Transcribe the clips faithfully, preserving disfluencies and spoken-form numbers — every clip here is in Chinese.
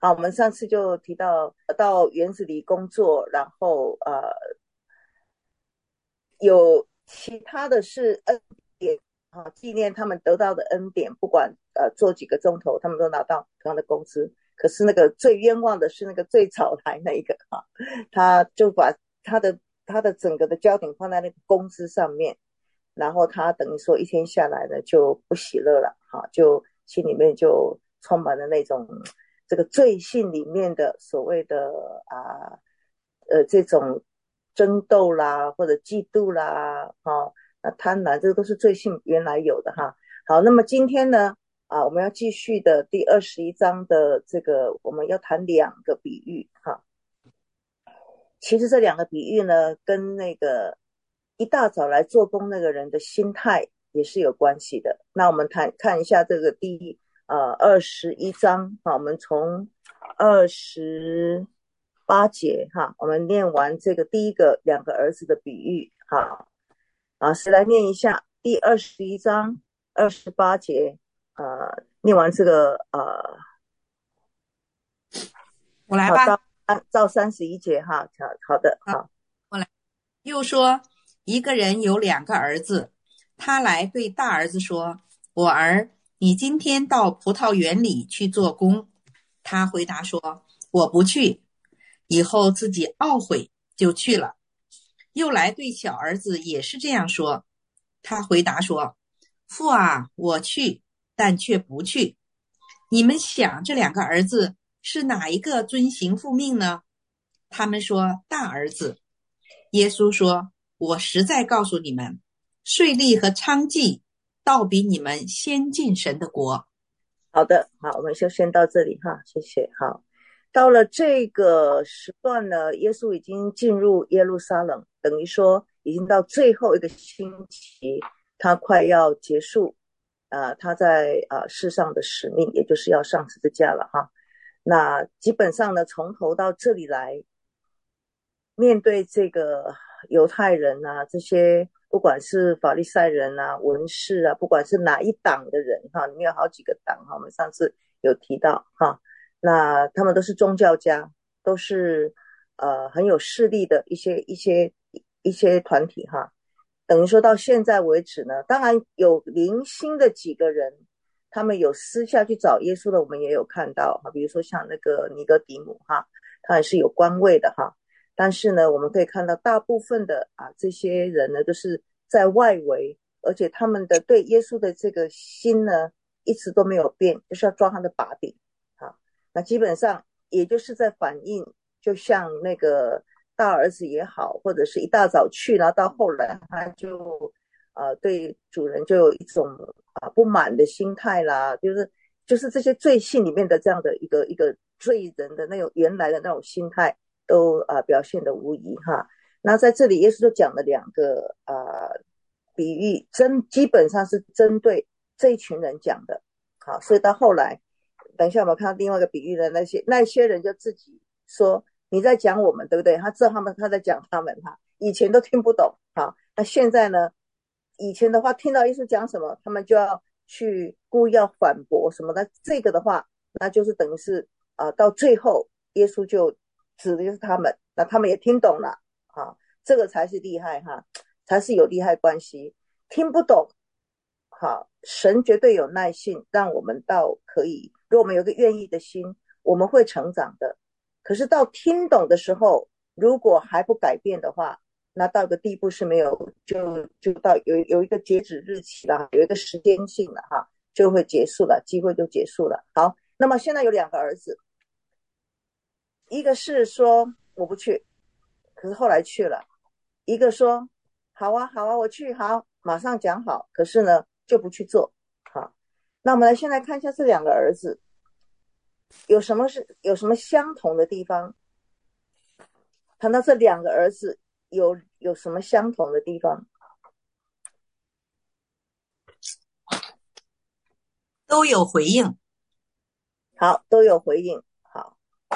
好，我们上次就提到到园子里工作，然后呃有其他的是恩典啊，纪念他们得到的恩典，不管呃做几个钟头，他们都拿到同样的工资。可是那个最冤枉的是那个最早来那一个哈，他就把他的他的整个的焦点放在那个工资上面，然后他等于说一天下来呢就不喜乐了哈，就心里面就充满了那种这个罪性里面的所谓的啊呃这种争斗啦或者嫉妒啦哈，那贪婪这个都是罪性原来有的哈。好，那么今天呢啊我们要继续的第二十一章的这个我们要谈两个比喻哈。其实这两个比喻呢，跟那个一大早来做工那个人的心态也是有关系的。那我们谈看一下这个第呃二十一章啊，我们从二十八节哈，我们念完这个第一个两个儿子的比喻哈。啊，谁来念一下第二十一章二十八节？呃，念完这个呃， 我来吧。 好到到三十一节哈。好好的， 好， 好。 我来。又说，一个人有两个儿子，他来对大儿子说：“我儿，你今天到葡萄园里去做工。”他回答说：“我不去。”以后自己懊悔，就去了。又来对小儿子也是这样说，他回答说：“父啊，我去，但却不去。”你们想，这两个儿子是哪一个遵行父命呢？他们说大儿子。耶稣说：我实在告诉你们，税吏和娼妓倒比你们先进神的国。 好的，好，我们就先到这里哈，谢谢。好，到了这个时段呢，耶稣已经进入耶路撒冷，等于说已经到最后一个星期，他快要结束啊、呃他在啊、呃世上的使命，也就是要上十字架了哈。那基本上呢，从头到这里来，面对这个犹太人啊，这些不管是法利赛人啊、文士啊，不管是哪一党的人哈，里面有好几个党哈，我们上次有提到哈，那他们都是宗教家，都是呃很有势力的一些一些一些团体哈。等于说到现在为止呢，当然有零星的几个人，他们有私下去找耶稣的，我们也有看到哈，比如说像那个尼哥底母哈，他也是有官位的哈。但是呢，我们可以看到大部分的啊这些人呢，都是在外围，而且他们的对耶稣的这个心呢，一直都没有变，就是要抓他的把柄。好，那基本上也就是在反映，就像那个大儿子也好，或者是一大早去，然后到后来他就呃对主人就有一种啊不满的心态啦，就是就是这些罪性里面的这样的一个一个罪人的那种原来的那种心态。都啊、呃、表现的无疑哈。那在这里，耶稣就讲了两个啊、呃、比喻，针基本上是针对这一群人讲的。好，所以到后来，等一下我们看到另外一个比喻的那些那些人就自己说你在讲我们，对不对？他知道他们他在讲他们哈，以前都听不懂。好，那现在呢？以前的话，听到耶稣讲什么，他们就要去故意要反驳什么的。这个的话，那就是等于是啊、呃，到最后耶稣就指的就是他们，那他们也听懂了啊，这个才是厉害哈，才是有利害关系。听不懂，好，神绝对有耐性，让我们到可以，如果我们有个愿意的心，我们会成长的。可是到听懂的时候，如果还不改变的话，那到个地步是没有，就就到有有一个截止日期了，有一个时间性了哈，就会结束了，机会就结束了。好，那么现在有两个儿子，一个是说我不去，可是后来去了；一个说好啊好啊我去，好，马上讲好，可是呢就不去做。好，那我们来先来看一下这两个儿子有什么是有什么相同的地方。谈到这两个儿子有有什么相同的地方？ 都有回应。 好，都有回应。好，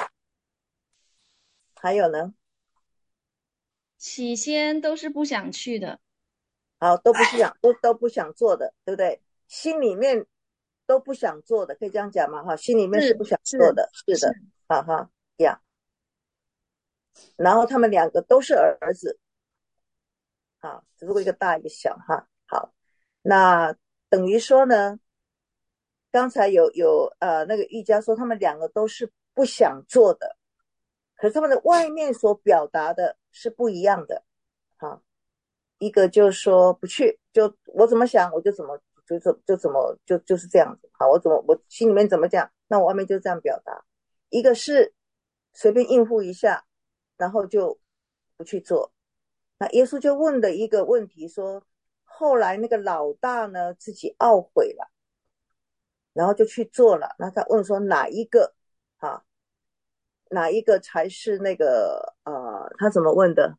还有呢？ 起先都是不想去的。 好，都不是想都都不想做的，对不对？心里面都不想做的，可以这样讲吗？哈，心里面是是不想做是的，是是。 的。 哈哈呀。然后他们两个都是儿子，啊，只不过一个大一个小哈。好，那等于说呢，刚才有有呃那个瑜伽说他们两个都是不想做的，可是他们的外面所表达的是不一样的。啊，一个就说不去，就我怎么想我就怎么就就就怎么就就是这样子。好，我怎么我心里面怎么讲，那我外面就这样表达。一个是随便应付一下，然后就不去做。那耶稣就问的一个问题说，后来那个老大呢自己懊悔了，然后就去做了。那他问说哪一个啊？哪一个才是那个呃？他怎么问的？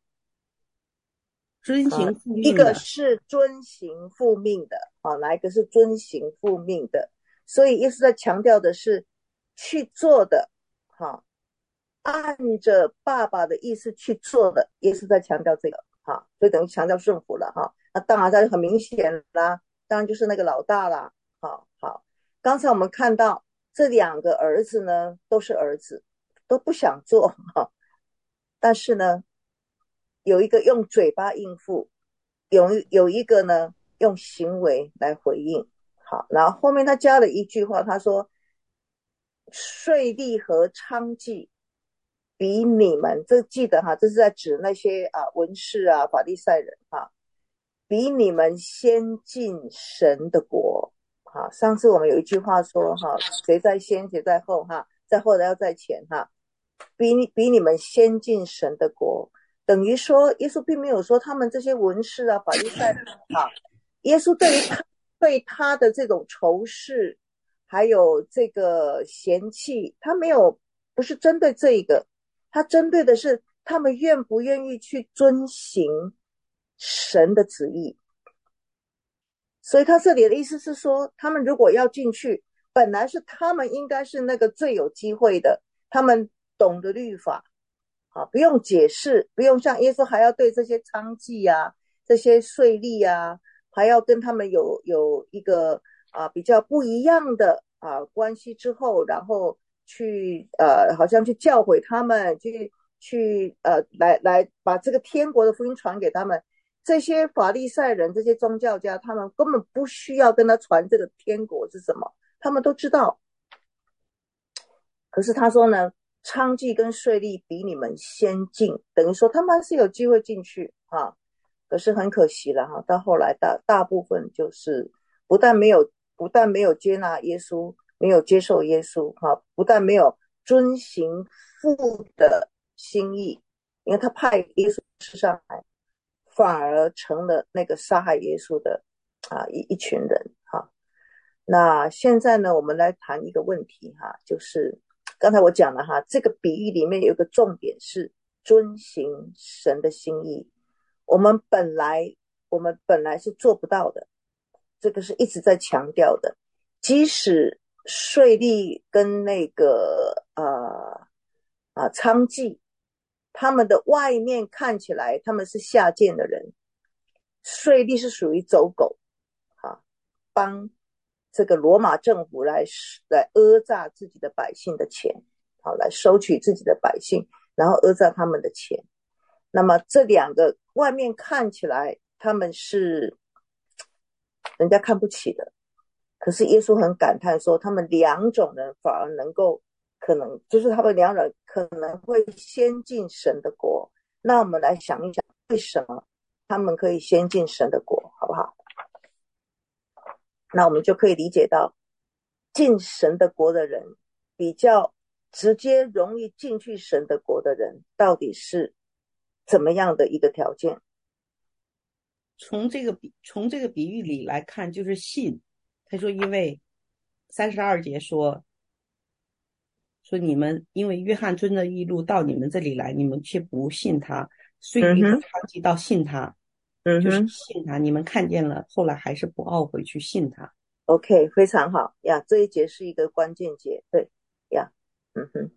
啊， 遵行复一个命的。 是遵行复命的，啊，哪一个是遵行复命的？所以耶稣在强调的是去做的，哈，按着爸爸的意思去做的。耶稣在强调这个，哈，所以等于强调顺服了，哈。那当然，他就很明显啦，当然就是那个老大啦，好好。刚才我们看到这两个儿子呢，都是儿子，都不想做，哈，但是呢，有一个用嘴巴应付，有有一个呢用行为来回应。好，然后后面他加了一句话，他说：税吏和娼妓比你们，这记得哈，这是在指那些啊文士啊法利赛人哈，比你们先进神的国。哈，上次我们有一句话说哈，谁在先谁在后哈，在后的要在前哈，比你比你们先进神的国。等于说耶稣并没有说他们这些文士啊法利赛人啊，耶稣对于他对他的这种仇视还有这个嫌弃，他没有，不是针对这一个，他针对的是他们愿不愿意去遵行神的旨意。所以他这里的意思是说，他们如果要进去，本来是他们应该是那个最有机会的，他们懂得律法，啊，不用解释，不用像耶稣还要对这些娼妓啊、这些税吏啊，还要跟他们有有一个啊比较不一样的啊关系之后，然后去呃好像去教诲他们，去去呃来来把这个天国的福音传给他们。这些法利赛人、这些宗教家，他们根本不需要跟他传这个天国是什么，他们都知道。可是他说呢，娼妓跟税吏比你们先进，等于说他们是有机会进去啊。可是很可惜了哈，到后来大大部分就是不但没有不但没有接纳耶稣，没有接受耶稣哈，不但没有遵行父的心意，因为他派耶稣世上来，反而成了那个杀害耶稣的啊一一群人哈。那现在呢，我们来谈一个问题哈，就是刚才我讲了哈，这个比喻里面有一个重点是遵行神的心意。我们本来我们本来是做不到的，这个是一直在强调的。即使税吏跟那个呃啊娼妓，他们的外面看起来他们是下贱的人，税吏是属于走狗啊，帮这个罗马政府来来讹诈自己的百姓的钱，好，来收取自己的百姓，然后讹诈他们的钱。那么这两个外面看起来他们是人家看不起的，可是耶稣很感叹说，他们两种人反而能够可能就是他们两人可能会先进神的国。那我们来想一想，为什么他们可以先进神的国，好不好？那我们就可以理解到，进神的国的人比较直接容易进去神的国的人，到底是怎么样的一个条件？ 从这个比从这个比喻里来看，就是信。他说，因为三十二节说说你们因为约翰遵着义路到你们这里来，你们却不信他，税吏和娼妓到信他， 嗯哼， 就是信他。你们看见了，后来还是不懊悔去信他。 OK， 非常好呀，这一节是一个关键节，对呀，嗯哼。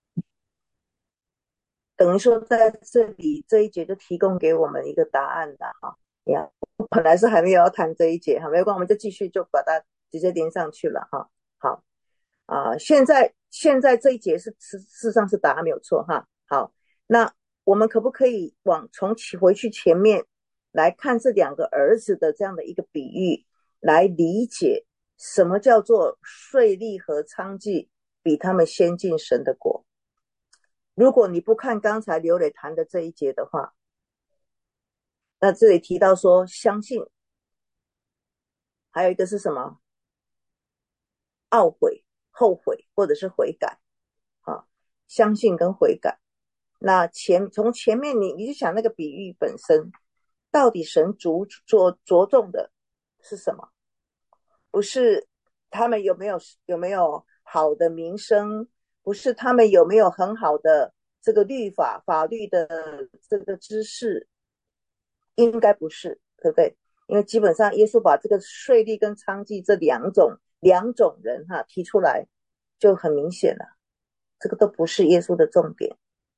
等于说在这里这一节就提供给我们一个答案的哈呀，本来是还没有要谈这一节哈，没有关系，我们就继续就把它直接连上去了哈。好啊，现在现在这一节是事实上是答案没有错哈。好，那我们可不可以往从回去前面来看这两个儿子的这样的一个比喻，来理解什么叫做税吏和娼妓比他们先进神的国？如果你不看刚才刘磊谈的这一节的话，那这里提到说相信，还有一个是什么？懊悔、后悔或者是悔改啊，相信跟悔改。那前从前面你你就想那个比喻本身，到底神着着着重的是什么？不是他们有没有有没有好的名声，不是他们有没有很好的这个律法法律的这个知识，应该不是，对不对？因为基本上耶稣把这个税吏跟娼妓这两种两种人哈提出来，就很明显了，这个都不是耶稣的重点。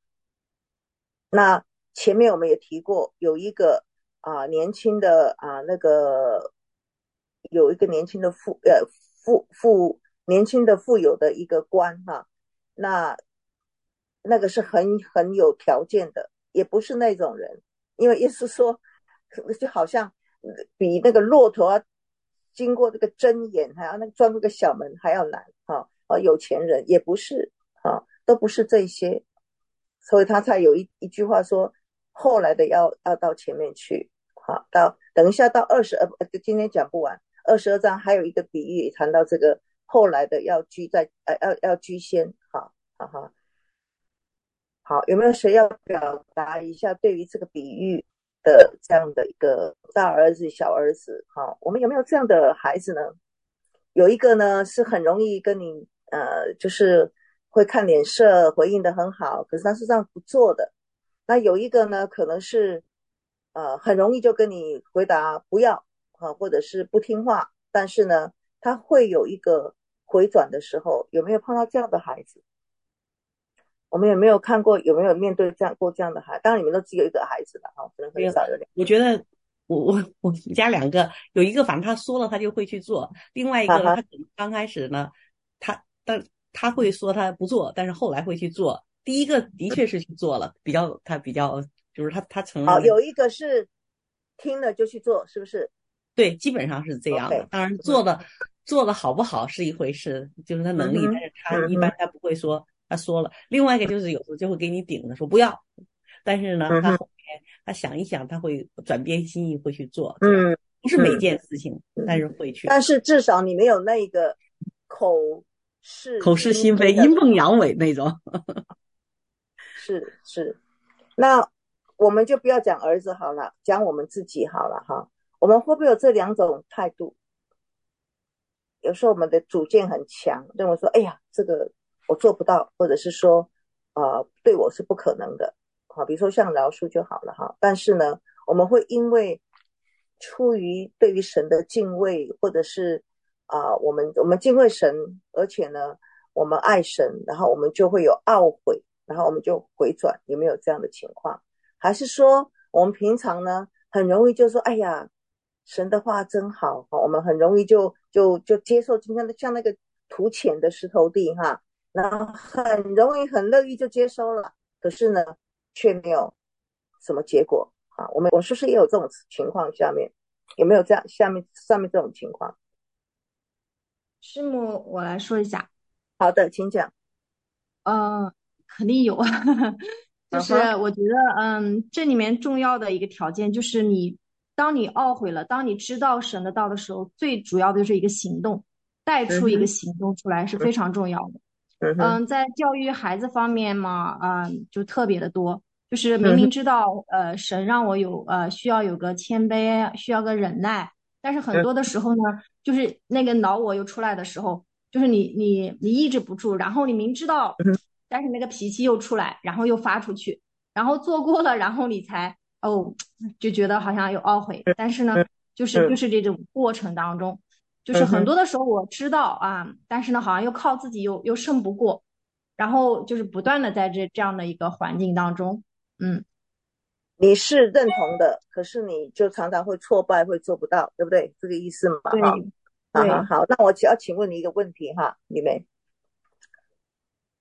那前面我们也提过，有一个啊、呃、年轻的啊、呃、那个有一个年轻的富呃富富年轻的富有的一个官哈，那那个是很很有条件的，也不是那种人，因为耶稣说就好像比那个骆驼啊经过这个针眼还要那钻这个小门还要难哈、啊，有钱人也不是啊，都不是这些，所以他才有一一句话说，后来的要要到前面去，好，到等一下到二十二，今天讲不完，二十二章还有一个比喻谈到这个后来的要居在呃要要居先，好，好好。好，有没有谁要表达一下对于这个比喻的这样的一个大儿子、小儿子？好，我们有没有这样的孩子呢？有一个呢是很容易跟你呃，就是会看脸色，回应的很好，可是他是这样不做的。那有一个呢，可能是呃很容易就跟你回答不要啊，或者是不听话，但是呢，他会有一个回转的时候。有没有碰到这样的孩子？我们有没有看过？有没有面对这样过这样的孩子？当然你们都只有一个孩子了哈，可能很少有两个。 我觉得我我我们家两个，有一个反正他说了他就会去做，另外一个呢，他可能刚开始呢，他但他会说他不做，但是后来会去做。第一个的确是去做了，比较他比较就是他他承认。 好，有一个是听了就去做，是不是？ 对，基本上是这样的。Okay. 当然做的、嗯、做的好不好是一回事，就是他能力，嗯、但是他一般他不会说。他说了，另外一个就是有时候就会给你顶着说不要，但是呢，他后面他想一想，他会转变心意，会去做。嗯，不是每件事情，嗯、但是会去。 但是至少你没有那个口是口是心非、阴奉阳违那种。 是是，那我们就不要讲儿子好了，讲我们自己好了哈。我们会不会有这两种态度？有时候我们的主见很强，认为说，哎呀，这个。我做不到，或者是说呃，对我是不可能的，好，比如说像饶恕就好了哈。但是呢，我们会因为出于对于神的敬畏，或者是啊、呃，我们我们敬畏神，而且呢，我们爱神，然后我们就会有懊悔，然后我们就回转，有没有这样的情况？还是说我们平常呢，很容易就说，哎呀，神的话真好，我们很容易就就就接受，今天的像那个土浅的石头地哈。然后很容易很乐意就接收了，可是呢却没有什么结果啊。我们我们是不是也有这种情况？下面有没有这样下面上面这种情况？ 师母，我来说一下。 好的，请讲。 呃，肯定有，就是我觉得，嗯，这里面重要的一个条件就是你，当你懊悔了，当你知道神的道的时候，最主要的就是一个行动，带出一个行动出来是非常重要的。嗯, 嗯，在教育孩子方面嘛，嗯，就特别的多，就是明明知道，呃，神让我有，呃，需要有个谦卑，需要个忍耐，但是很多的时候呢，就是那个恼我又出来的时候，就是你你你抑制不住，然后你明知道，但是那个脾气又出来，然后又发出去，然后做过了，然后你才哦就觉得好像有懊悔，但是呢，就是就是这种过程当中。就是很多的时候我知道啊，但是呢，好像又靠自己又又胜不过，然后就是不断的在这这样的一个环境当中，嗯， 你是认同的，可是你就常常会挫败，会做不到，对不对？这个意思嘛， 对， 哈，好好好，那我要请问你一个问题哈，李梅，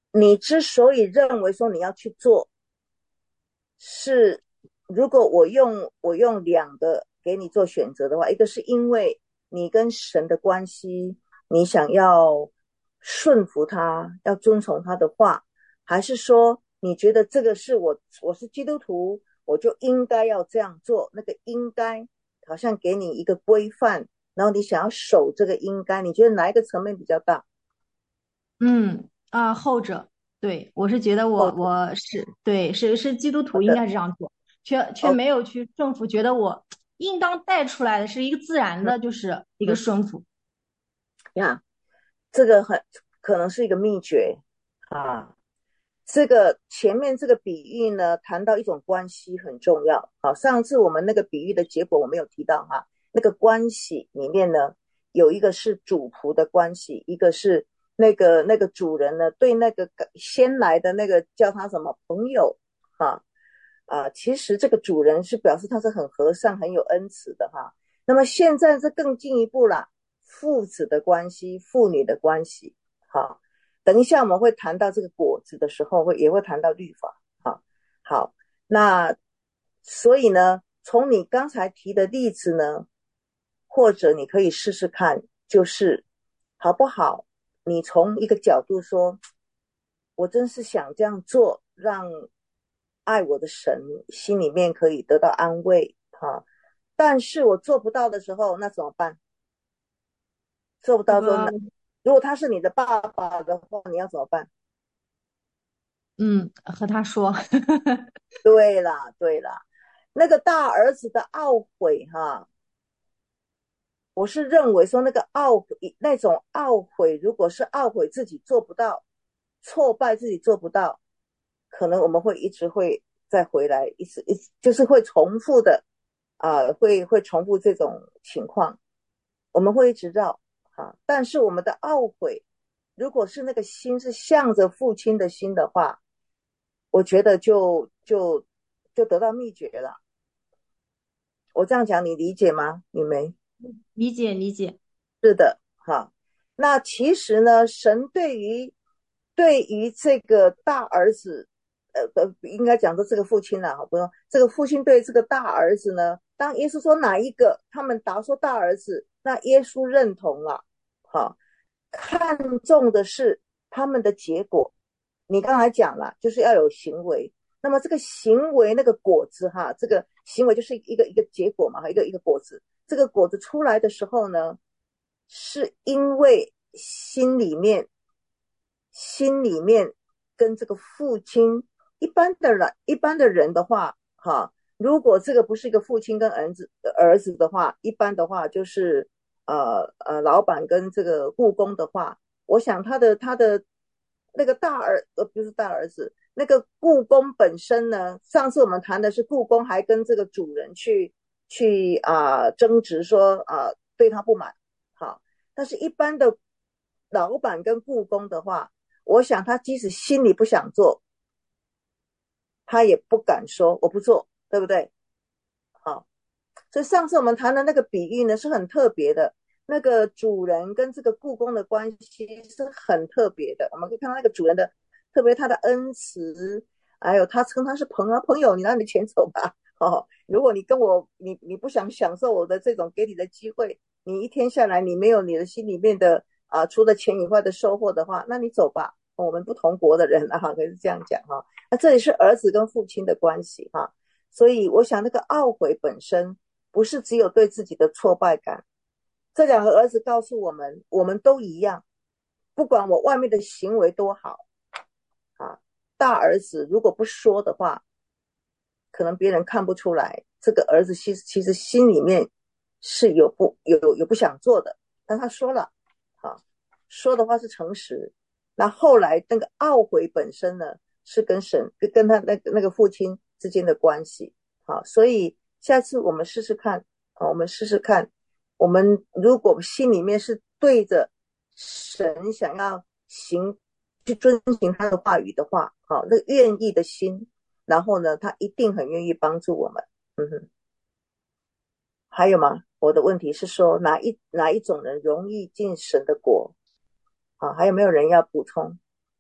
你之所以认为说你要去做，是如果我用我用两个给你做选择的话，一个是因为你跟神的关系，你想要顺服他，要遵从他的话，还是说你觉得这个是我我是基督徒，我就应该要这样做，那个应该好像给你一个规范，然后你想要守这个应该，你觉得哪一个层面比较大？ 嗯啊，后者，对，我是觉得我后者。 我是对是是基督徒应好的该这样做，却却 ，OK。 没有去顺服，觉得我应当带出来的是一个自然嗯的，就是一个嗯顺服。 呀，这个很可能是一个秘诀啊。这个前面这个比喻呢，谈到一种关系很重要。好，上次我们那个比喻的结果我没有提到哈，那个关系里面呢，有一个是主仆的关系，一个是那个那个主人呢对那个先来的那个叫他什么朋友啊啊，其实这个主人是表示他是很和善、很有恩慈的哈。那么现在是更进一步啦，父子的关系、父女的关系，好。等一下我们会谈到这个果子的时候，会也会谈到律法。好，好，那所以呢，从你刚才提的例子呢，或者你可以试试看，就是好不好？你从一个角度说，我真是想这样做，让爱我的神心里面可以得到安慰哈。但是我做不到的时候，那怎么办？做不到说， 我如果他是你的爸爸的话，你要怎么办？ 嗯和他说， 对啦，对啦，那个大儿子的懊悔哈，我是认为说那个懊悔，那种懊悔，如果是懊悔自己做不到，挫败自己做不到，可能我们会一直会再回来，一直一直就是会重复的啊、呃会会重复这种情况，我们会一直绕啊。但是我们的懊悔，如果是那个心是向着父亲的心的话，我觉得就就就得到秘诀了。我这样讲你理解吗？你没？ 理解理解。 是的，哈。那其实呢，神对于对于这个大儿子，呃呃，应该讲说这个父亲了，不用这个父亲对这个大儿子呢，当耶稣说哪一个，他们答说大儿子，那耶稣认同了，哈，看重的是他们的结果。你刚才讲了，就是要有行为。那么这个行为那个果子哈，这个行为就是一个一个结果嘛，一个一个果子。这个果子出来的时候呢，是因为心里面心里面跟这个父亲一般的人一般的人的话，哈，如果这个不是一个父亲跟儿子儿子的话，一般的话就是呃呃老板跟这个雇工的话，我想他的他的那个大儿呃不是大儿子，那个雇工本身呢，上次我们谈的是雇工还跟这个主人去去啊、呃争执说啊、呃对他不满，好，但是一般的老板跟雇工的话，我想他即使心里不想做，他也不敢说我不做，对不对？好，所以上次我们谈的那个比喻呢是很特别的，那个主人跟这个雇工的关系是很特别的。我们可以看到那个主人的，特别他的恩慈，还有他称他是朋友，朋友，你拿你的钱走吧。哦，如果你跟我，你你不想享受我的这种给你的机会，你一天下来你没有你的心里面的啊、呃除了钱以外的收获的话，那你走吧。我们不同国的人啊，可以这样讲哈。那这里是儿子跟父亲的关系哈。所以我想那个懊悔本身不是只有对自己的挫败感，这两个儿子告诉我们，我们都一样，不管我外面的行为多好啊，大儿子如果不说的话，可能别人看不出来，这个儿子其实其实心里面是有不有有不想做的，但他说了，啊，说的话是诚实。那后来那个懊悔本身呢，是跟神跟跟他那个那个父亲之间的关系，好，所以下次我们试试看，啊，我们试试看，我们如果心里面是对着神想要行去遵行他的话语的话，好，那愿意的心。然后呢，他一定很愿意帮助我们。嗯哼，还有吗？我的问题是说，哪一哪一种人容易进神的国？啊，还有没有人要补充？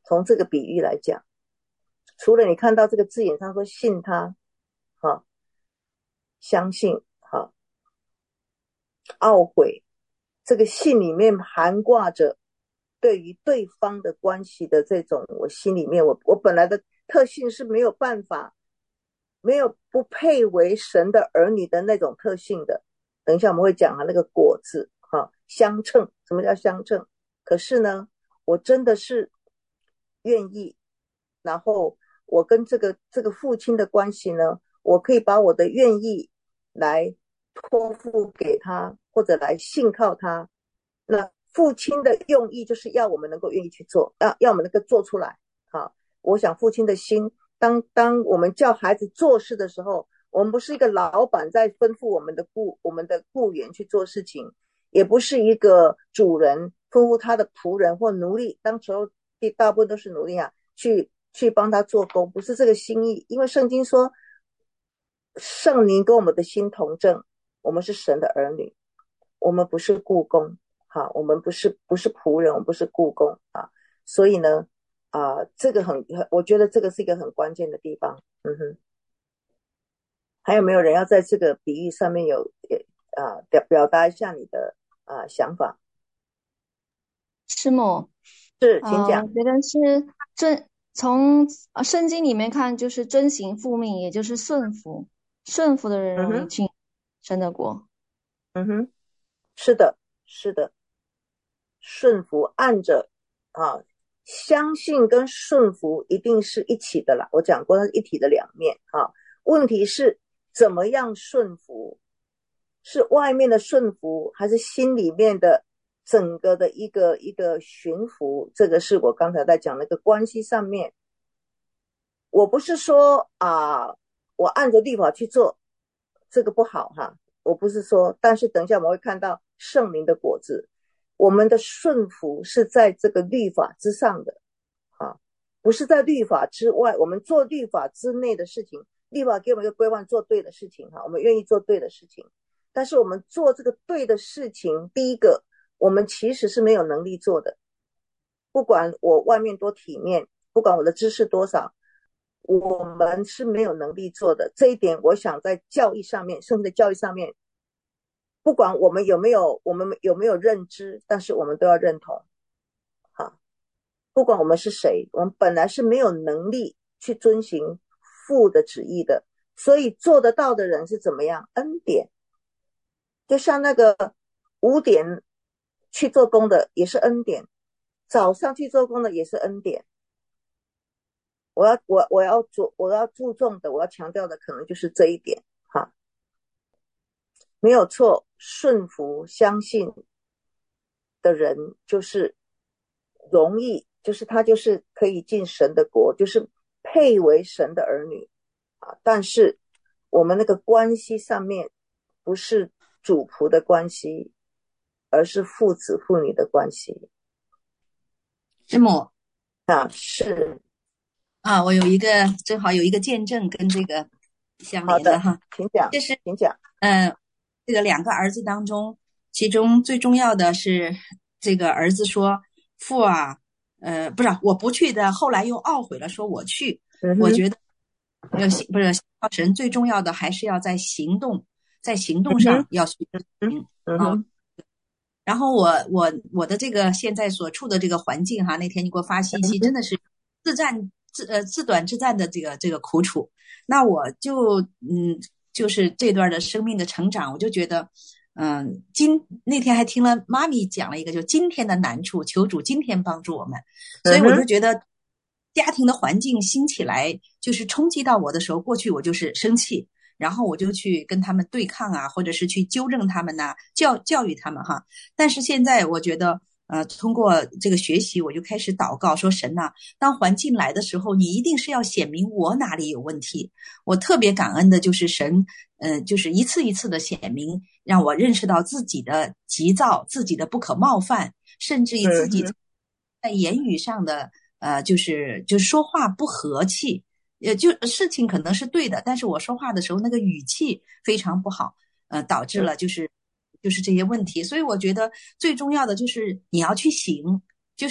从这个比喻来讲，除了你看到这个字眼上说信他，哈，相信，哈，懊悔，这个信里面含挂着对于对方的关系的这种，我心里面我我本来的特性是没有办法，没有不配为神的儿女的那种特性的。等一下我们会讲啊，那个果子，哈，相称，什么叫相称？可是呢，我真的是愿意，然后我跟这个这个父亲的关系呢，我可以把我的愿意来托付给他，或者来信靠他。那父亲的用意就是要我们能够愿意去做，要要我们能够做出来。好，我想父亲的心，当当我们叫孩子做事的时候，我们不是一个老板在吩咐我们的雇我们的雇员去做事情，也不是一个主人吩咐他的仆人或奴隶，当时候大部分都是奴隶啊，去去帮他做工，不是这个心意。因为圣经说圣灵跟我们的心同证，我们是神的儿女，我们不是雇工，好，我们不是不是仆人，我们不是雇工啊。所以呢啊、呃，这个很我觉得这个是一个很关键的地方。嗯哼，还有没有人要在这个比喻上面有啊、呃、表达一下你的啊、呃、想法？ 师母， 是，请讲。 呃、我觉得是真从呃圣经里面看，就是遵行父命，也就是顺服，顺服的人容易进神的国。 嗯哼，是的，是的，顺服按着啊，相信跟顺服一定是一起的啦。我讲过，它是一体的两面啊。问题是怎么样顺服？是外面的顺服，还是心里面的整个的一个一个驯服？这个是我刚才在讲那个关系上面。我不是说啊，我按着律法去做，这个不好哈。我不是说，但是等一下我们会看到圣灵的果子。我们的顺服是在这个律法之上的啊，不是在律法之外。我们做律法之内的事情，律法给我们一个规范，做对的事情哈，我们愿意做对的事情。但是我们做这个对的事情，第一个，我们其实是没有能力做的。不管我外面多体面，不管我的知识多少，我们是没有能力做的。这一点，我想在教育上面，圣经的教育上面，不管我们有没有，我们有没有认知，但是我们都要认同。哈，不管我们是谁，我们本来是没有能力去遵行父的旨意的，所以做得到的人是怎么样？恩典。就像那个五点去做工的也是恩典，早上去做工的也是恩典。我要我我要注我要注重的，我要强调的可能就是这一点哈，没有错。顺服相信的人就是容易，就是他就是可以进神的国，就是配为神的儿女啊。但是我们那个关系上面不是主仆的关系，而是父子父女的关系。 师母啊，是啊，我有一个正好有一个见证跟这个相连的哈， 请讲， 这是请讲。 嗯、呃，这个两个儿子当中，其中最重要的是这个儿子说父啊，呃，不是我不去的，后来又懊悔了，说我去。 嗯、 我觉得呃不是神最重要的还是要在行动，在行动上要去行、 嗯嗯、 啊。然后我我我的这个现在所处的这个环境哈，那天你给我发信息，真的是自战自呃自短自战的这个这个苦楚。那我就嗯，就是这段的生命的成长，我就觉得，嗯，今那天还听了妈咪讲了一个，就今天的难处，求主今天帮助我们。所以我就觉得，家庭的环境兴起来，就是冲击到我的时候，过去我就是生气。然后我就去跟他们对抗啊，或者是去纠正他们呐、啊，教教育他们哈。但是现在我觉得，呃，通过这个学习，我就开始祷告说，神呐、啊，当环境来的时候，你一定是要显明我哪里有问题。我特别感恩的就是神，嗯、呃，就是一次一次的显明，让我认识到自己的急躁，自己的不可冒犯，甚至于自己在言语上的，呃，就是就是说话不和气。也就事情可能是对的，但是我说话的时候那个语气非常不好，呃，导致了就是就是这些问题。所以我觉得最重要的就是你要去行，就是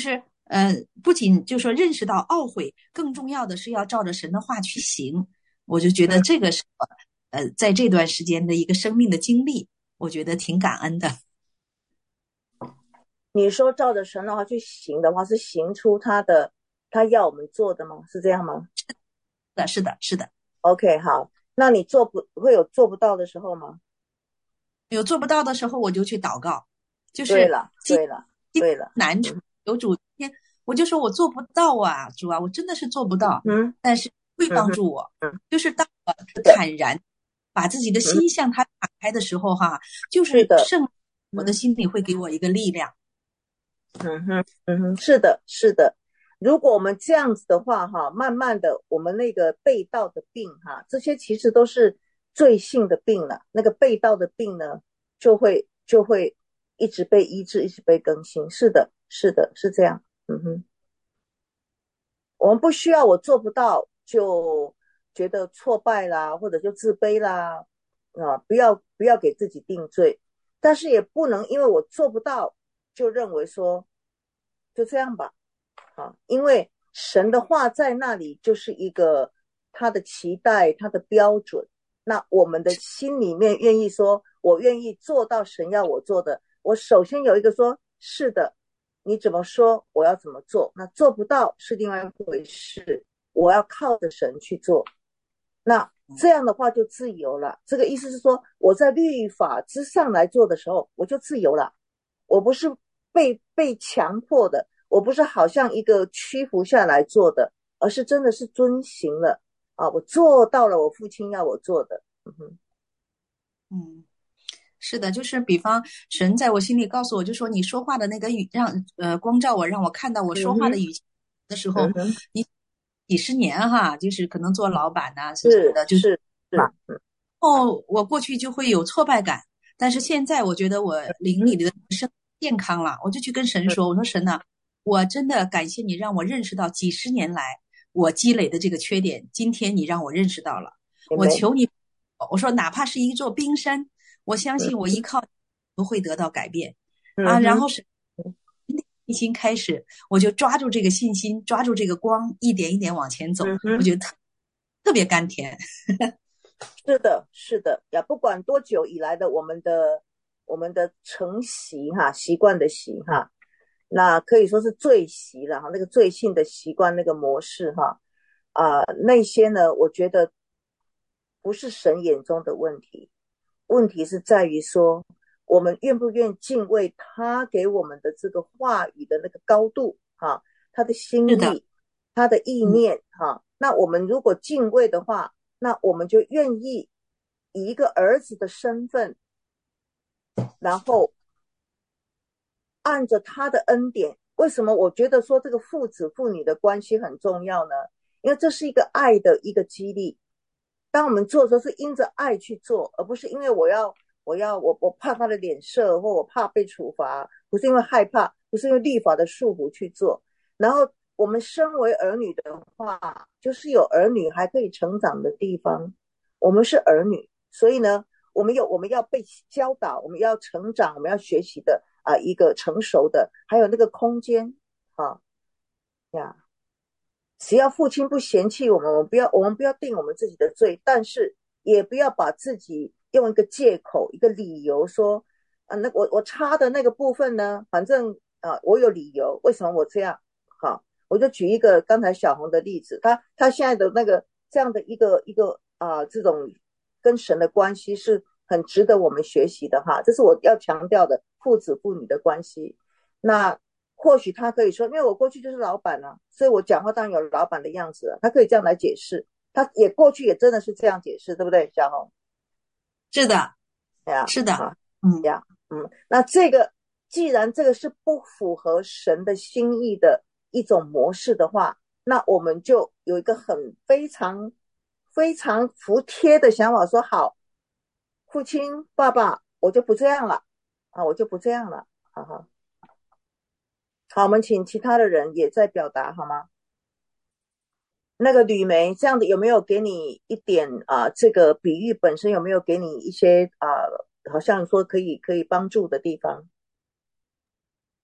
呃，不仅就说认识到懊悔，更重要的是要照着神的话去行。我就觉得嗯， 这个是我呃在这段时间的一个生命的经历，我觉得挺感恩的。 你说照着神的话去行的话，是行出他的他要我们做的吗？是这样吗是的，是的，是的。 ？OK，好，那你做不会有做不到的时候吗？ 有做不到的时候，我就去祷告，就是对了， 今对了， 今对了， 难处嗯有主天，我就说我做不到啊，主啊，我真的是做不到， 嗯但是会嗯哼帮助我。 嗯， 就是当我是的， 坦然把自己的嗯， 心向他打开的时候，哈，就是的， 是圣我的嗯心里会给我一个力量。 嗯哼嗯哼，是的，是的。如果我们这样子的话，哈，慢慢的，我们那个被盗的病，哈，这些其实都是罪性的病了。那个被盗的病呢，就会就会一直被医治，一直被更新。是的，是的，是这样。嗯哼。我们不需要我做不到就觉得挫败啦，或者就自卑啦，啊，不要不要给自己定罪，但是也不能因为我做不到就认为说就这样吧，啊，因为神的话在那里就是一个他的期待，他的标准，那我们的心里面愿意说，我愿意做到神要我做的，我首先有一个说，是的。你怎么说，我要怎么做？那做不到是另外一回事，我要靠着神去做。那这样的话就自由了。这个意思是说，我在律法之上来做的时候，我就自由了。我不是被被强迫的，我不是好像一个屈服下来做的，而是真的是遵行了啊！我做到了我父亲要我做的。嗯哼， 嗯。是的，就是比方神在我心里告诉我，就说你说话的那个语，让呃光照我，让我看到我说嗯哼， 话的语气的时候， 嗯哼， 你几十年哈，就是可能做老板呐、是什么的，就是是是，嗯哦，我过去就会有挫败感，但是现在我觉得我灵里哼， 的生健康了，我就去跟神嗯说，我说神呐、我真的感谢你让我认识到几十年来我积累的这个缺点，今天你让我认识到了，我 ，Amen， 求你，我说哪怕是一座冰山，我相信我嗯依靠都会得到改变啊， 嗯哼， 然后是信心开始，我就抓住这个信心，抓住这个光，一点一点往前走， 嗯哼。 我觉得特特别甘甜。 是的，是的呀，不管多久以来的我们的我们的承袭哈，习惯的习哈，那可以说是罪习了哈，那个罪性的习惯那个模式哈啊、呃那些呢，我觉得不是神眼中的问题，问题是在于说我们愿不愿敬畏他给我们的这个话语的那个高度哈，他的是的， 心意，他的意嗯， 念哈，那我们如果敬畏的话。那我们就愿意以一个儿子的身份，然后按着他的恩典。为什么我觉得说这个父子父女的关系很重要呢？因为这是一个爱的一个激励。当我们做的时候，是因着爱去做，而不是因为我要我要我我怕他的脸色，或我怕被处罚，不是因为害怕，不是因为律法的束缚去做。然后我们身为儿女的话，就是有儿女还可以成长的地方。我们是儿女，所以呢，我们有我们要被教导，我们要成长，我们要学习的啊、呃一个成熟的，还有那个空间啊呀。只要父亲不嫌弃我们，我们不要我们不要定我们自己的罪，但是也不要把自己用一个借口、一个理由说啊，那我我差的那个部分呢，反正啊，我有理由，为什么我这样？好，我就举一个刚才小红的例子，他他现在的那个这样的一个一个啊、呃，这种跟神的关系是很值得我们学习的哈，这是我要强调的父子父女的关系。那或许他可以说，因为我过去就是老板啊，所以我讲话当然有老板的样子啊，他可以这样来解释，他也过去也真的是这样解释，对不对，小红？ 是的， 呀， 是的， 啊嗯， 呀，嗯，那这个既然这个是不符合神的心意的一种模式的话，那我们就有一个很非常非常服帖的想法，说好，父亲爸爸，我就不这样了啊，我就不这样了，好好。好，我们请其他的人也在表达好吗？那个吕梅这样的有没有给你一点啊、呃？这个比喻本身有没有给你一些啊、呃？好像说可以可以帮助的地方？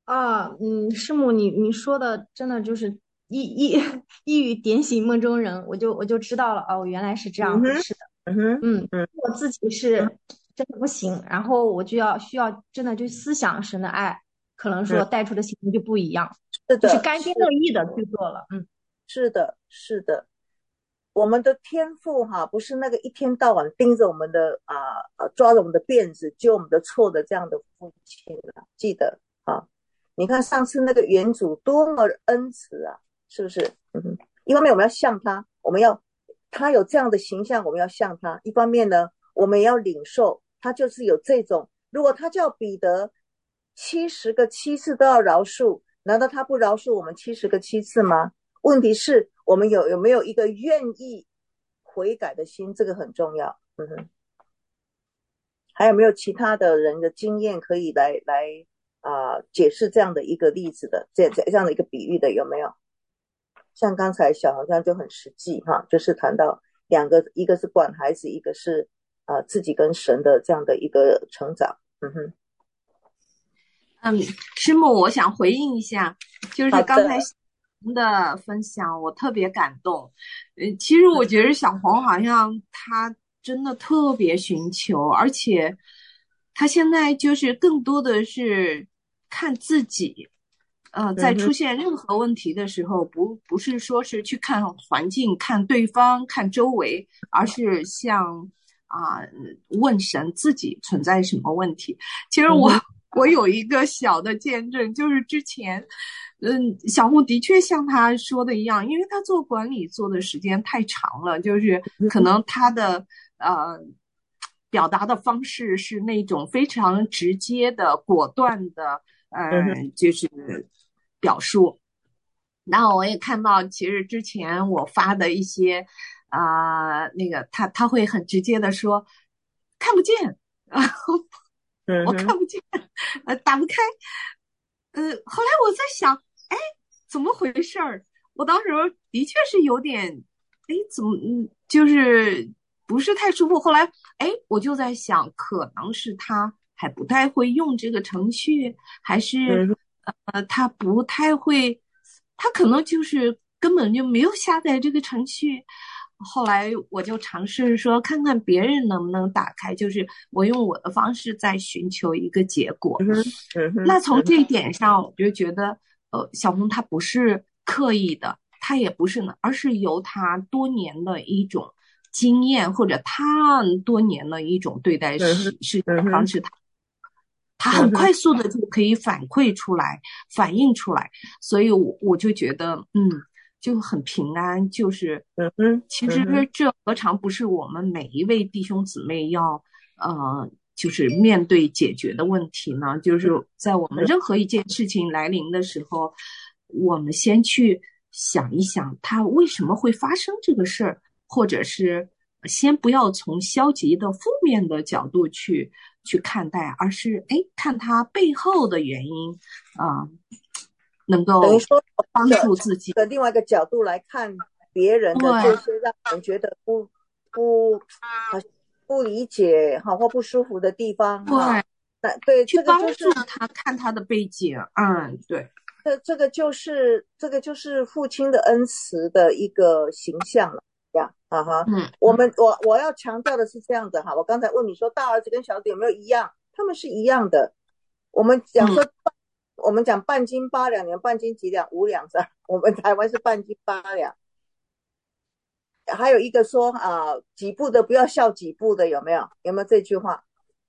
啊，嗯，师母，你你说的真的就是一一一语点醒梦中人，我就我就知道了，哦，原来是这样子， 嗯哼， 是的。 嗯哼， 嗯， 嗯， 我自己是真的不行，然后我就要需要真的就思想神的爱，可能嗯， 说带出的行动就不一样，就是是的，是甘心乐意的去做了。嗯是的，是的。我们的天赋哈，不是那个一天到晚盯着我们的啊啊抓着我们的辫子揪我们的错的这样的父亲啊，记得啊，你看上次那个原主多么恩慈啊，是不是？嗯哼，一方面我们要像他，我们要他有这样的形象，我们要像他；一方面呢，我们也要领受他就是有这种，如果他叫彼得七十个七次都要饶恕，难道他不饶恕我们七十个七次吗？问题是我们有有没有一个愿意悔改的心，这个很重要。嗯哼，还有没有其他的人的经验可以来来啊、呃解释这样的一个例子的，这这这样的一个比喻的有没有？像刚才小红这样就很实际哈，就是谈到两个，一个是管孩子，一个是啊、呃自己跟神的这样的一个成长。嗯哼， 嗯，师母，我想回应一下，就是刚才好的， 小红的分享，我特别感动。呃，其实我觉得小红好像她真的特别寻求，而且她现在就是更多的是看自己。呃，在嗯哼， 出现任何问题的时候，不不是说是去看环境、看对方、看周围，而是像啊、问神自己存在什么问题。其实我嗯哼， 我有一个小的见证，就是之前，嗯，小红的确像他说的一样，因为他做管理做的时间太长了，就是可能他的呃表达的方式是那种非常直接的、果断的， 嗯哼， 嗯、就是表述。然后我也看到，其实之前我发的一些啊、呃那个他他会很直接的说看不见，然后嗯哼， 我看不见，呃，打不开。呃，后来我在想，哎，怎么回事儿？我当时的确是有点，哎，怎么，嗯，就是不是太舒服。后来，哎，我就在想，可能是他还不太会用这个程序，还是嗯哼， 呃，他不太会，他可能就是根本就没有下载这个程序。后来我就尝试说，看看别人能不能打开，就是我用我的方式在寻求一个结果。 嗯哼，嗯哼， 那从这一点上，我就觉得，呃，小红她不是刻意的，她也不是呢，而是由她多年的一种经验，或者她多年的一种对待嗯哼， 事事情嗯哼， 的方式，她她很嗯哼， 快速的就可以反馈出来、反映出来，所以我我就觉得，嗯，就很平安。就是嗯哼， 其实嗯哼， 这何尝不是我们每一位弟兄姊妹要呃，就是面对解决的问题呢？就是在我们任何一件事情来临的时候，我们先去想一想，它为什么会发生这个事儿，或者是先不要从消极的、负面的角度去去看待，而是哎，看它背后的原因啊、呃能够等于说帮的助自己。 的另外一个角度来看别人的这对些让人觉得不不好像不理解哈或不舒服的地方哈， 对， 那对去帮这个就是助他看他的背景。嗯，对。 这这个就是这个就是父亲的恩慈的一个形象了呀，啊哈， 嗯我们我我要强调的是这样的哈，我刚才问你说大儿子跟小儿子有没有一样，他们是一样的。我们讲嗯说我们讲半斤八两，年半斤几两五两是吧？我们台湾是半斤八两。还有一个说啊、呃几步的不要笑几步的，有没有？有没有这句话？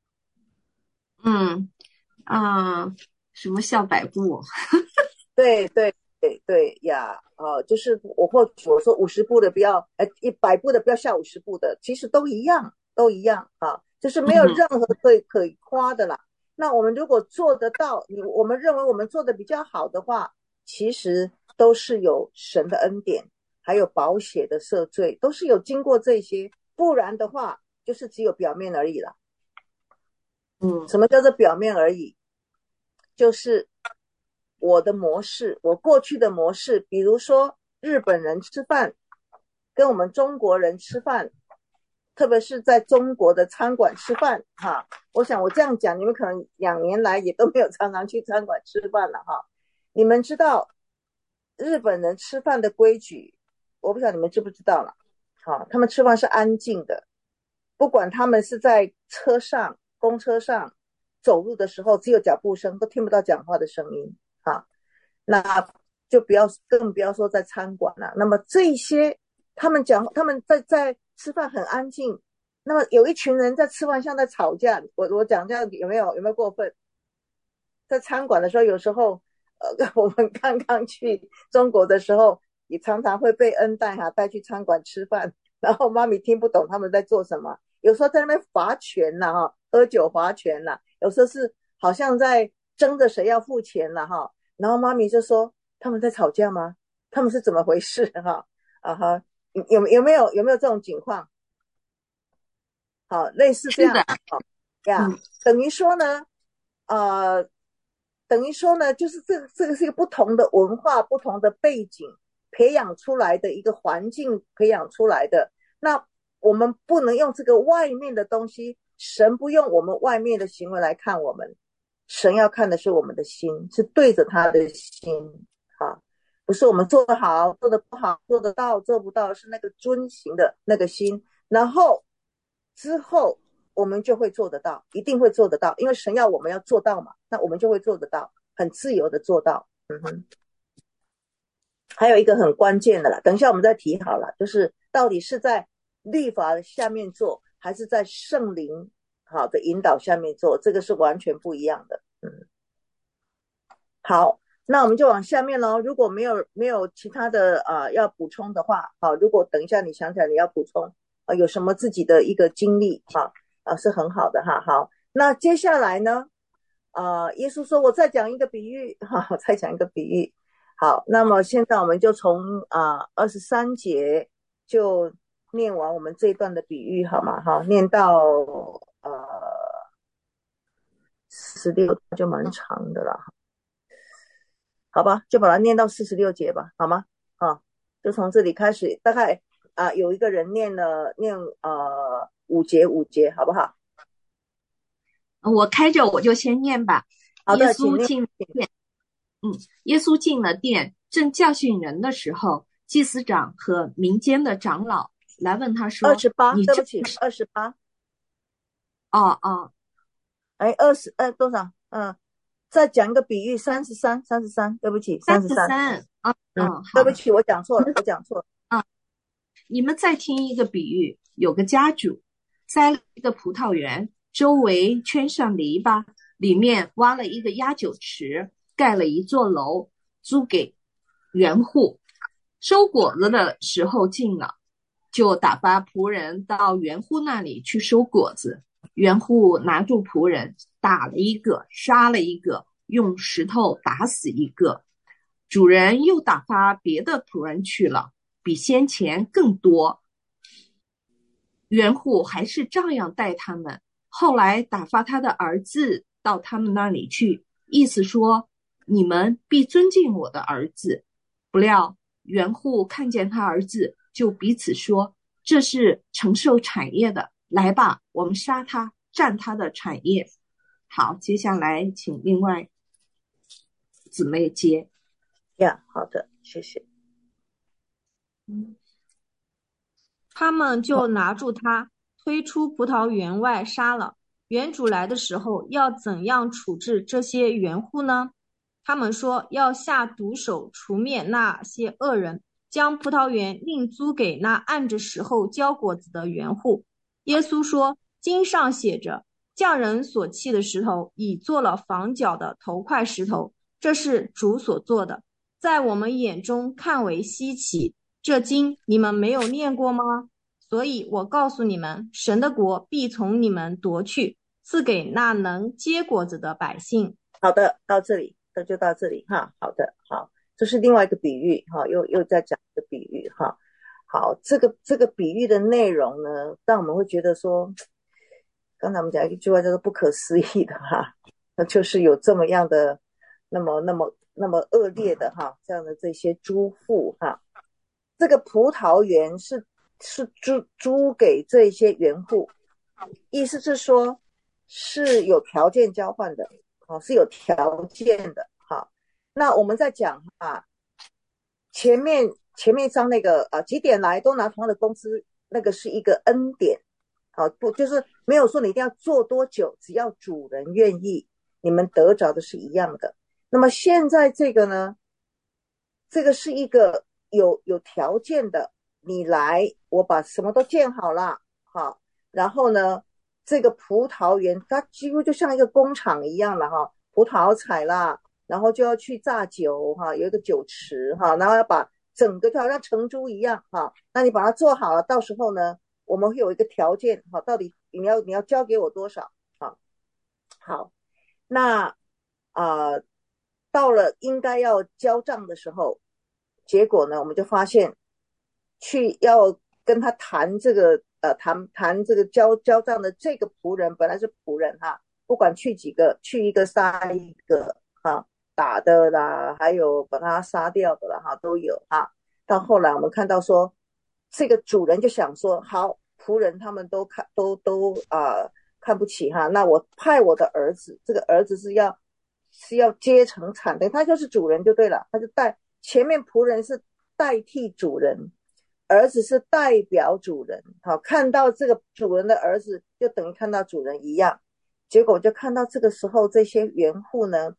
嗯啊，什么笑百步？ 对对对对呀，呃，就是我或我说五十步的不要，呃，一百步的不要笑五十步的，其实都一样，都一样啊，就是没有嗯任何可以可以夸的啦。那我们如果做得到，你我们认为我们做的比较好的话，其实都是有神的恩典，还有保险的赦罪，都是有经过这些，不然的话就是只有表面而已了。 嗯什么叫做表面而已？就是我的模式，我过去的模式，比如说日本人吃饭跟我们中国人吃饭特别是在中国的餐馆吃饭哈，我想我这样讲，你们可能两年来也都没有常常去餐馆吃饭了哈。你们知道日本人吃饭的规矩，我不知道你们知不知道了。好，他们吃饭是安静的，不管他们是在车上、公车上走路的时候，只有脚步声，都听不到讲话的声音啊。那就不要，更不要说在餐馆了。那么这些他们讲，他们在在吃饭很安静。那么有一群人在吃饭像在吵架，我我讲这样有没有有没有过分？在餐馆的时候，有时候呃，我们刚刚去中国的时候，也常常会被恩带哈带去餐馆吃饭，然后妈咪听不懂他们在做什么，有时候在那边划拳了哈，喝酒划拳了，有时候是好像在争着谁要付钱了哈，然后妈咪就说他们在吵架吗？他们是怎么回事哈？啊哈，有有没有有没有这种情况？好，类似这样，好呀， 嗯， 等于说呢，呃，等于说呢，就是这个这个是一个不同的文化、不同的背景培养出来的一个环境培养出来的。那我们不能用这个外面的东西，神不用我们外面的行为来看我们，神要看的是我们的心，是对着他的心啊，不是我们做得好、做得不好、做得到、做不到，是那个遵行的那个心，然后之后我们就会做得到，一定会做得到，因为神要我们要做到嘛，那我们就会做得到，很自由的做到。嗯哼。还有一个很关键的啦，等一下我们再提好了，就是到底是在律法下面做，还是在圣灵好的引导下面做，这个是完全不一样的。嗯，好，那我们就往下面咯，如果没有没有其他的呃要补充的话，好，如果等一下你想起来你要补充啊、呃，有什么自己的一个经历啊啊是很好的哈。好，那接下来呢，啊、呃，耶稣说我再讲一个比喻，哈，我再讲一个比喻。好，那么现在我们就从啊二十三节就念完我们这一段的比喻，好吗？哈，念到呃十六就蛮长的了，好吧，就把它念到四十六节吧，好吗？啊，就从这里开始，大概啊有一个人念了念呃五节五节，好不好？ 我开着我就先念吧。耶好的，请念。 稣进殿，嗯，耶稣进了殿，正教训人的时候，祭司长和民间的长老来问他说： 二十八， 你这对不起，二十八。 哦哦， 哎，二十，哎，多少？嗯，再讲一个比喻，三十三，三十三，对不起，三三十三。 十三，啊， 嗯， 嗯，好， 对不起，我讲错了，我讲错了。 啊，你们再听一个比喻，有个家主栽了一个葡萄园，周围圈上篱笆，里面挖了一个压酒池，盖了一座楼，租给园户。收果子的时候近了，就打发仆人到园户那里去收果子。园户拿住仆人，打了一个，杀了一个，用石头打死一个。主人又打发别的仆人去了，比先前更多。园户还是照样待他们，后来打发他的儿子到他们那里去，意思说你们必尊敬我的儿子。不料园户看见他儿子，就彼此说，这是承受产业的，来吧，我们杀他，占他的产业。好，接下来请另外姊妹接。 呀，好的，谢谢。 嗯， 他们就拿住他，推出葡萄园外杀了。园主来的时候，要怎样处置这些园户呢？他们说要下毒手，除灭那些恶人，将葡萄园另租给那按着时候交果子的园户。耶稣说，经上写着，匠人所弃的石头，已做了房角的头块石头，这是主所做的，在我们眼中看为稀奇。这经你们没有念过吗？所以我告诉你们，神的国必从你们夺去，赐给那能结果子的百姓。 好的，到这里，那就到这里哈。好的，好，这是另外一个比喻哈，又又在讲一个比喻哈。好，这个这个比喻的内容呢，让我们会觉得说，刚才我们讲一句话叫做不可思议的哈，那就是有这么样的，那么那么那么恶劣的哈，这样的这些诸妇哈。这个葡萄园是是租租给这些园户，意思是说是有条件交换的，哦，是有条件的。好，那我们在讲啊，前面前面上那个啊几点来都拿同样的工资，那个是一个恩典，好，不就是没有说你一定要做多久，只要主人愿意，你们得着的是一样的。那么现在这个呢，这个是一个有有条件的，你来，我把什么都建好了，好，然后呢，这个葡萄园它几乎就像一个工厂一样了哈，葡萄采啦，然后就要去榨酒哈，有一个酒池哈，然后要把整个就好像成珠一样哈，那你把它做好了，到时候呢，我们会有一个条件哈，到底你要你要交给我多少啊？好，那啊、呃，到了应该要交账的时候，结果呢，我们就发现去要跟他谈这个呃谈谈这个交交账的这个仆人本来是仆人哈，不管去几个，去一个杀一个哈，打的啦，还有把他杀掉的啦哈，都有哈。到后来我们看到说，这个主人就想说，好，仆人他们都看都都啊、呃、看不起哈，那我派我的儿子，这个儿子是要是要接承产的，他就是主人就对了，他就代前面仆人是代替主人，儿子是代表主人，好，看到这个主人的儿子就等于看到主人一样。结果就看到这个时候这些园户呢，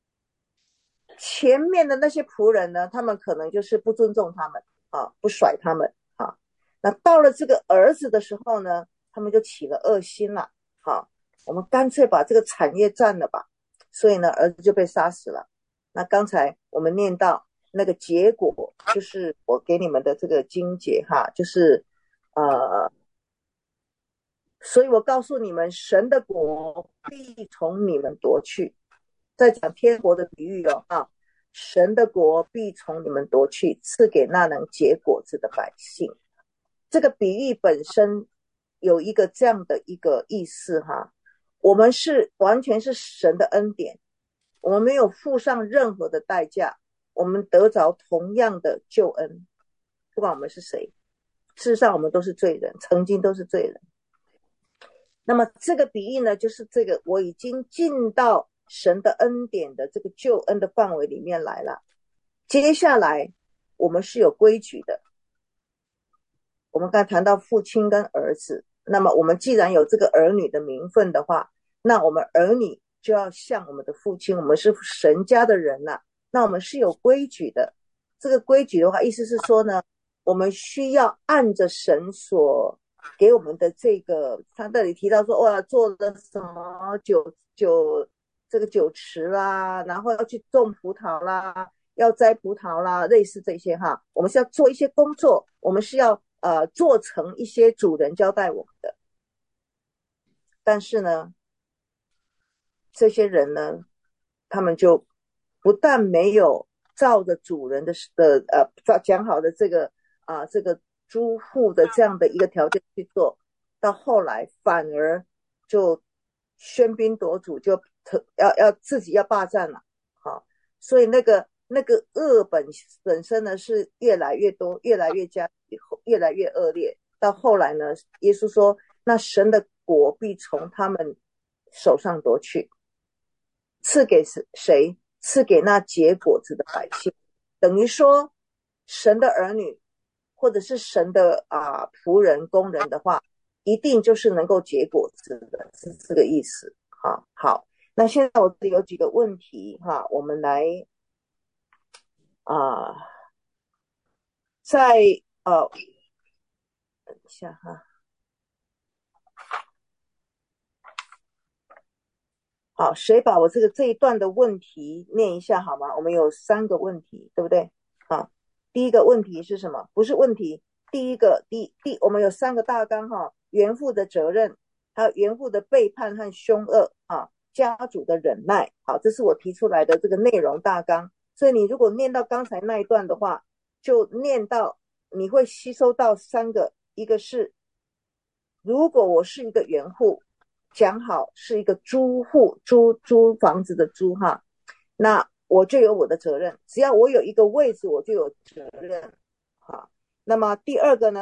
前面的那些仆人呢，他们可能就是不尊重他们啊，不甩他们啊。那到了这个儿子的时候呢，他们就起了恶心了，好，我们干脆把这个产业占了吧。所以呢，儿子就被杀死了。那刚才我们念到那个结果，就是我给你们的这个经节哈，就是呃，所以我告诉你们，神的国必从你们夺去。在讲天国的比喻哦啊，神的国必从你们夺去，赐给那能结果子的百姓。这个比喻本身有一个这样的一个意思哈，我们是完全是神的恩典，我们没有付上任何的代价，我们得着同样的救恩，不管我们是谁，事实上我们都是罪人，曾经都是罪人。那么这个比喻呢，就是这个我已经进到神的恩典的这个救恩的范围里面来了。接下来我们是有规矩的，我们刚才谈到父亲跟儿子，那么我们既然有这个儿女的名分的话，那我们儿女就要像我们的父亲，我们是神家的人了、啊，那我们是有规矩的。这个规矩的话，意思是说呢，我们需要按着神所给我们的这个，他这里提到说，哇，做了什么酒酒这个酒池啦，然后要去种葡萄啦，要摘葡萄啦，类似这些哈，我们是要做一些工作，我们是要呃做成一些主人交代我们的。但是呢，这些人呢，他们就不但没有照着主人的的呃讲好的这个啊、呃、这个租户的这样的一个条件去做，到后来反而就喧宾夺主，就要要自己要霸占了。好，所以那个那个恶本本身呢是越来越多，越来越加，越来越恶劣。到后来呢，耶稣说，那神的国必从他们手上夺去，赐给谁？赐给那结果子的百姓。等于说神的儿女或者是神的啊、呃、仆人工人的话，一定就是能够结果子的，是这个意思。好，好，那现在我这里有几个问题哈，我们来啊、呃，在呃，等一下哈。好，谁把我这个这一段的问题念一下好吗？我们有三个问题，对不对？好，第一个问题是什么？不是问题，第一个第第我们有三个大纲哈，原父的责任，还有原父的背叛和凶恶啊，家主的忍耐。好，这是我提出来的这个内容大纲。所以你如果念到刚才那一段的话，就念到你会吸收到三个，一个是如果我是一个原户。讲好是一个租户，租租房子的租哈，那我就有我的责任，只要我有一个位置，我就有责任。好，那么第二个呢，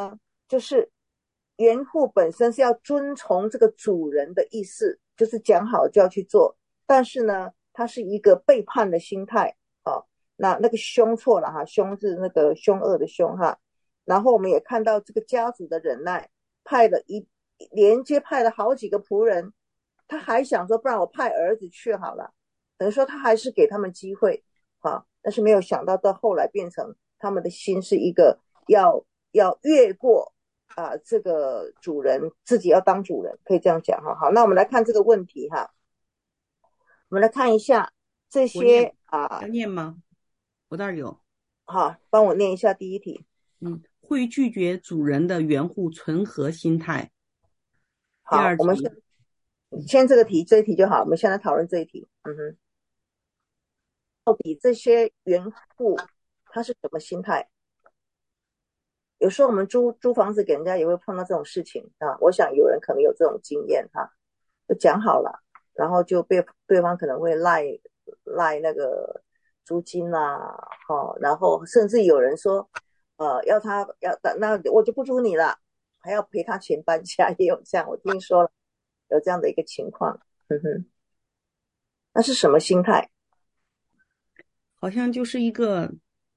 就是园户本身是要遵从这个主人的意思，就是讲好就要去做，但是呢，他是一个背叛的心态啊。那那个凶错了哈，凶是那个凶恶的凶哈。然后我们也看到这个家族的忍耐，派了一连接派了好几个仆人，他还想说，不然我派儿子去好了，等于说他还是给他们机会啊，但是没有想到到后来变成他们的心是一个要要越过啊，这个主人自己要当主人，可以这样讲哈。好，那我们来看这个问题哈，我们来看一下这些啊， 要念吗？我这儿有。 好，帮我念一下第一题。 嗯，会拒绝主人的园户存何心态？第好， 二题， 我们先先这个题，这一题就好，我们先来讨论这一题。嗯哼，到底这些园户他是什么心态？有时候我们租租房子给人家也会碰到这种事情啊，我想有人可能有这种经验哈，就讲好了，然后就被对方可能会赖赖那个租金啦、啊，哦，然后甚至有人说，呃，要他要那我就不租你了，还要赔他钱搬家，也有这样，我听说了有这样的一个情况，嗯哼，那是什么心态？ 好像就是一个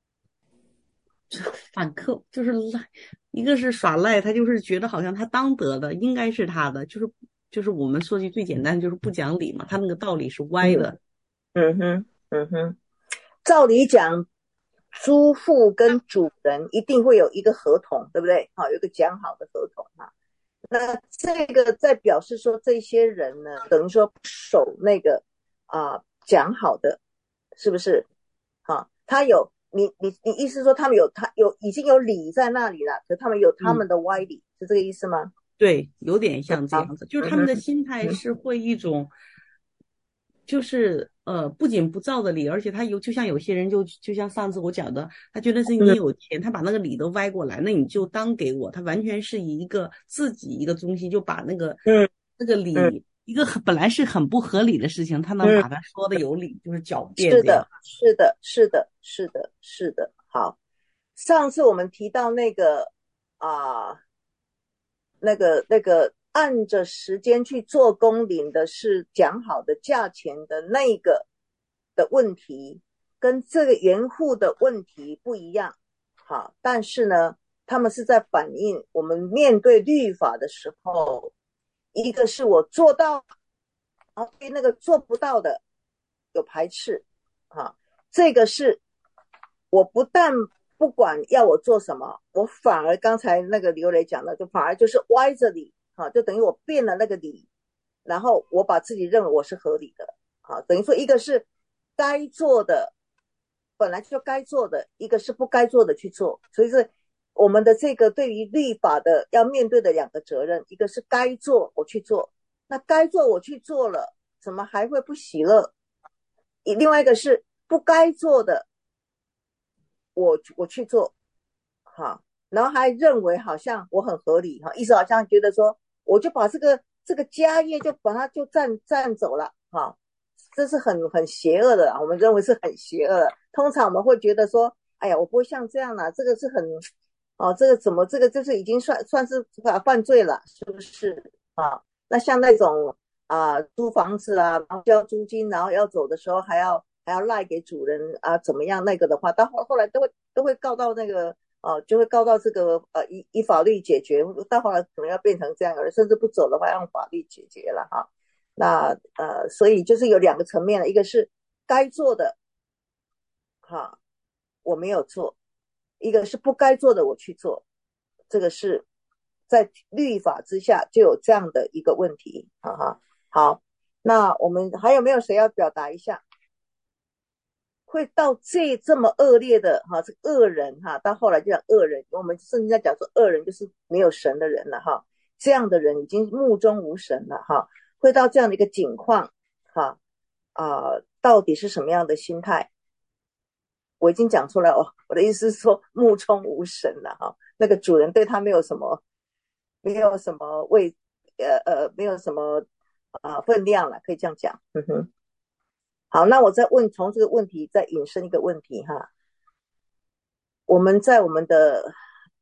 反客，就是赖，一个是耍赖，他就是觉得好像他当得的应该是他的，就是就是我们说句最简单，就是不讲理嘛，他那个道理是歪的。 嗯哼，嗯哼，照理讲，租户跟主人一定会有一个合同，对不对？好，有一个讲好的合同哈。那这个在表示说，这些人呢，等于说守那个啊、呃、讲好的，是不是？好，他有你你你意思说他们有他有已经有理在那里了，可他们有他们的歪理，嗯、是这个意思吗？ 对，有点像这样子，就是他们的心态嗯、 是会一种，就是呃不仅不照着理，而且他有就像有些人就就像上次我讲的，他觉得是你有钱，他把那个理都歪过来，那你就当给我，他完全是以一个自己一个中心，就把那个嗯那个理、 嗯、 一个很本来是很不合理的事情，他能嗯， 把它说的有理，就是狡辩是这样。 的，是的，是的，是的，是的。好，上次我们提到那个啊、那个那个按着时间去做工领的是讲好的价钱的那个的问题，跟这个园户的问题不一样。好，但是呢，他们是在反映我们面对律法的时候，一个是我做到，然后对那个做不到的有排斥，啊，这个是我不但不管要我做什么，我反而刚才那个刘磊讲的，就反而就是歪着理，啊，就等于我变了那个理，然后我把自己认为我是合理的，啊，等于说一个是该做的本来就该做的，一个是不该做的去做，所以是我们的这个对于律法的要面对的两个责任，一个是该做我去做，那该做我去做了，怎么还会不喜乐？另外一个是不该做的，我我去做，哈，然后还认为好像我很合理哈，意思好像觉得说，我就把这个这个家业就把它就占占走了哈，这是很很邪恶的，我们认为是很邪恶的。通常我们会觉得说，哎呀，我不会像这样啦，这个是很哦，这个怎么这个就是已经算算是犯罪了，是不是啊？那像那种啊、呃、租房子啊，然后交租金，然后要走的时候还要还要赖给主人啊，怎么样那个的话，到后后来都会都会告到那个哦、呃，就会告到这个呃以以法律解决，到后来可能要变成这样，有人甚至不走的话用法律解决了哈。那呃，所以就是有两个层面了，一个是该做的哈我没有做，一个是不该做的我去做，这个是在律法之下就有这样的一个问题，哈哈。好，那我们还有没有谁要表达一下？会到这这么恶劣的哈，这个恶人哈，到后来就讲恶人，我们甚至在讲说恶人就是没有神的人了哈，这样的人已经目中无神了哈，会到这样的一个境况哈啊、呃，到底是什么样的心态？我已经讲出来哦，我的意思是说目中无神了哈，那个主人对他没有什么没有什么位呃呃没有什么啊、呃、分量了，可以这样讲，嗯哼。好，那我再问，从这个问题再引申一个问题哈，我们在我们的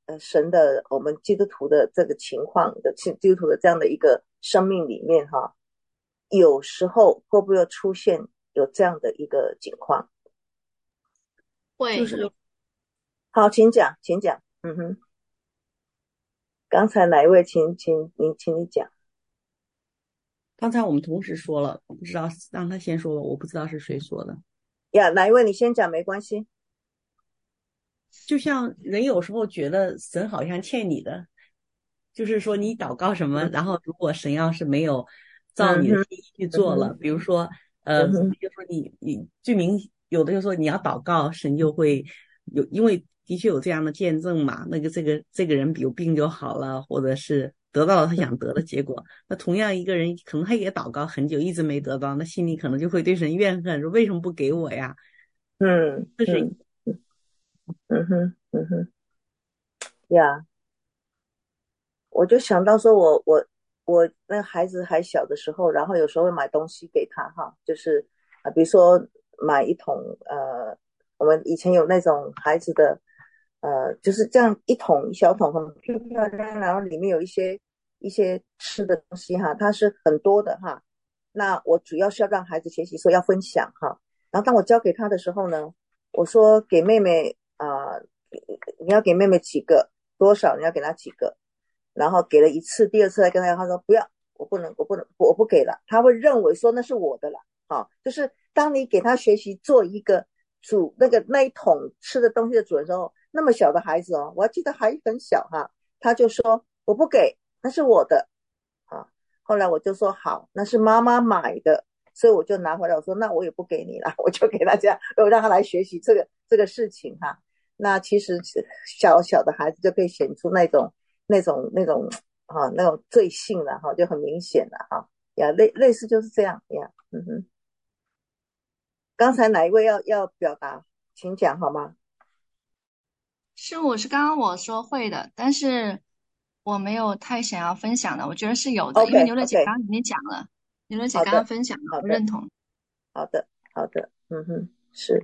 呃神的我们基督徒的这个情况的基督徒的这样的一个生命里面哈，有时候会不会出现有这样的一个情况？ 会， 就是好，请讲，请讲。嗯哼，刚才哪一位？请请你，请你讲。 刚才我们同时说了，我不知道让他先说吧，我不知道是谁说的。 呀，哪一位？你先讲，没关系。 就像人有时候觉得神好像欠你的，就是说你祷告什么，然后如果神要是没有照你的心意去做了， 嗯哼比如说呃， 嗯哼就说你你最明有的就说你要祷告，神就会有，因为的确有这样的见证嘛，那个这个这个人有病就好了，或者是得到了他想得的结果。那同样一个人可能他也祷告很久，一直没得到，那心里可能就会对神怨恨，说为什么不给我呀？ 嗯这是嗯嗯哼嗯哼呀，我就想到说我我我那个孩子还小的时候，然后有时候会买东西给他哈，就是啊，比如说买一桶呃，我们以前有那种孩子的呃，就是这样一桶一小桶很漂亮，然后里面有一些一些吃的东西哈，它是很多的哈。那我主要是要让孩子学习说要分享哈，然后当我教给他的时候呢，我说给妹妹啊、呃，你要给妹妹几个多少，你要给她几个。然后给了一次，第二次来跟他，他说不要，我不能，我不能，我不给了。他会认为说那是我的了，啊，就是当你给他学习做一个主那个那一桶吃的东西的主人时候，那么小的孩子哦，我还记得还很小哈，他就说我不给，那是我的啊。后来我就说好，那是妈妈买的，所以我就拿回来，我说那我也不给你了，我就给他这样，我让他来学习这个这个事情哈。那其实小小的孩子就可以显出那种。那种那种啊那种罪性了哈，就很明显了哈呀，类类似就是这样呀，嗯哼。刚才哪一位要要表达，请讲好吗？ 是我是刚刚我说会的，但是我没有太想要分享的，我觉得是有的，因为 OK 牛乐姐 OK， 刚刚已经讲了，牛乐姐刚刚好的分享了， 好的我认同。 好的好的，嗯哼，是。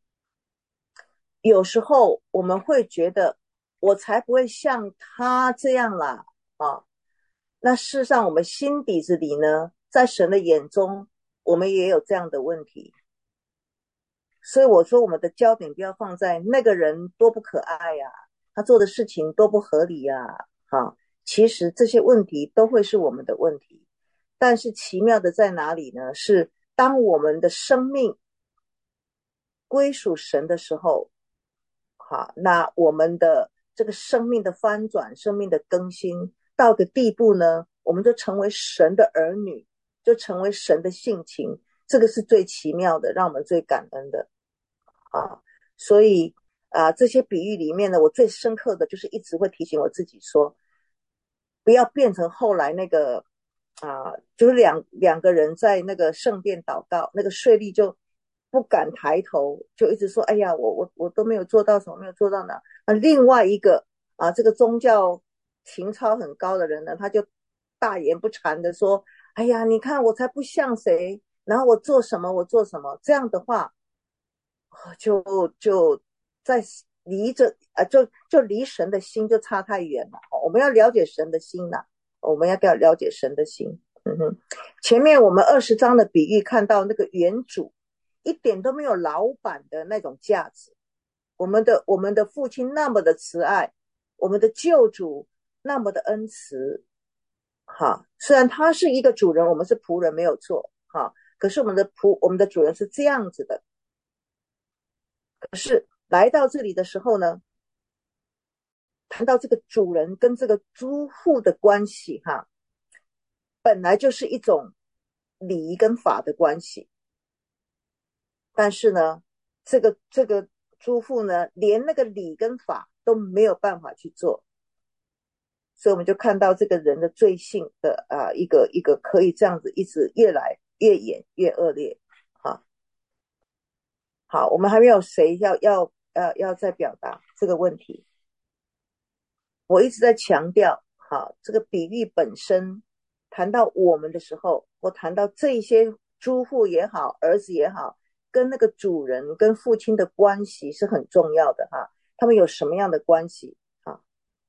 有时候我们会觉得我才不会像他这样啦啊，那事实上我们心底子里呢，在神的眼中我们也有这样的问题，所以我说我们的焦点不要放在那个人多不可爱呀、啊，他做的事情多不合理呀、啊，哈，其实这些问题都会是我们的问题，但是奇妙的在哪里呢？是当我们的生命归属神的时候，好，那我们的这个生命的翻转，生命的更新到个地步呢，我们就成为神的儿女，就成为神的性情，这个是最奇妙的，让我们最感恩的啊。所以啊，这些比喻里面呢，我最深刻的就是一直会提醒我自己说，不要变成后来那个啊，就是两两个人在那个圣殿祷告，那个税吏就不敢抬头，就一直说：“哎呀，我我我都没有做到什么，没有做到哪。”那另外一个啊，这个宗教情操很高的人呢，他就大言不惭的说：“哎呀，你看我才不像谁，然后我做什么我做什么。”这样的话，就就在离着啊，就就离神的心就差太远了。我们要了解神的心呐、啊，我们要要了解神的心。嗯哼，前面我们二十章的比喻看到那个原主一点都没有老板的那种价值，我们的我们的父亲那么的慈爱，我们的救主那么的恩慈，哈，虽然他是一个主人，我们是仆人没有错，哈，可是我们的仆我们的主人是这样子的，可是来到这里的时候呢，谈到这个主人跟这个租户的关系哈，本来就是一种礼仪跟法的关系，但是呢，这个这个租户呢，连那个礼跟法都没有办法去做，所以我们就看到这个人的罪性的啊一个一个可以这样子一直越来越演越恶劣。好，好，我们还没有谁要要要要再表达这个问题。我一直在强调，好，这个比喻本身谈到我们的时候，我谈到这些租户也好，儿子也好，跟那个主人跟父亲的关系是很重要的哈。他们有什么样的关系啊？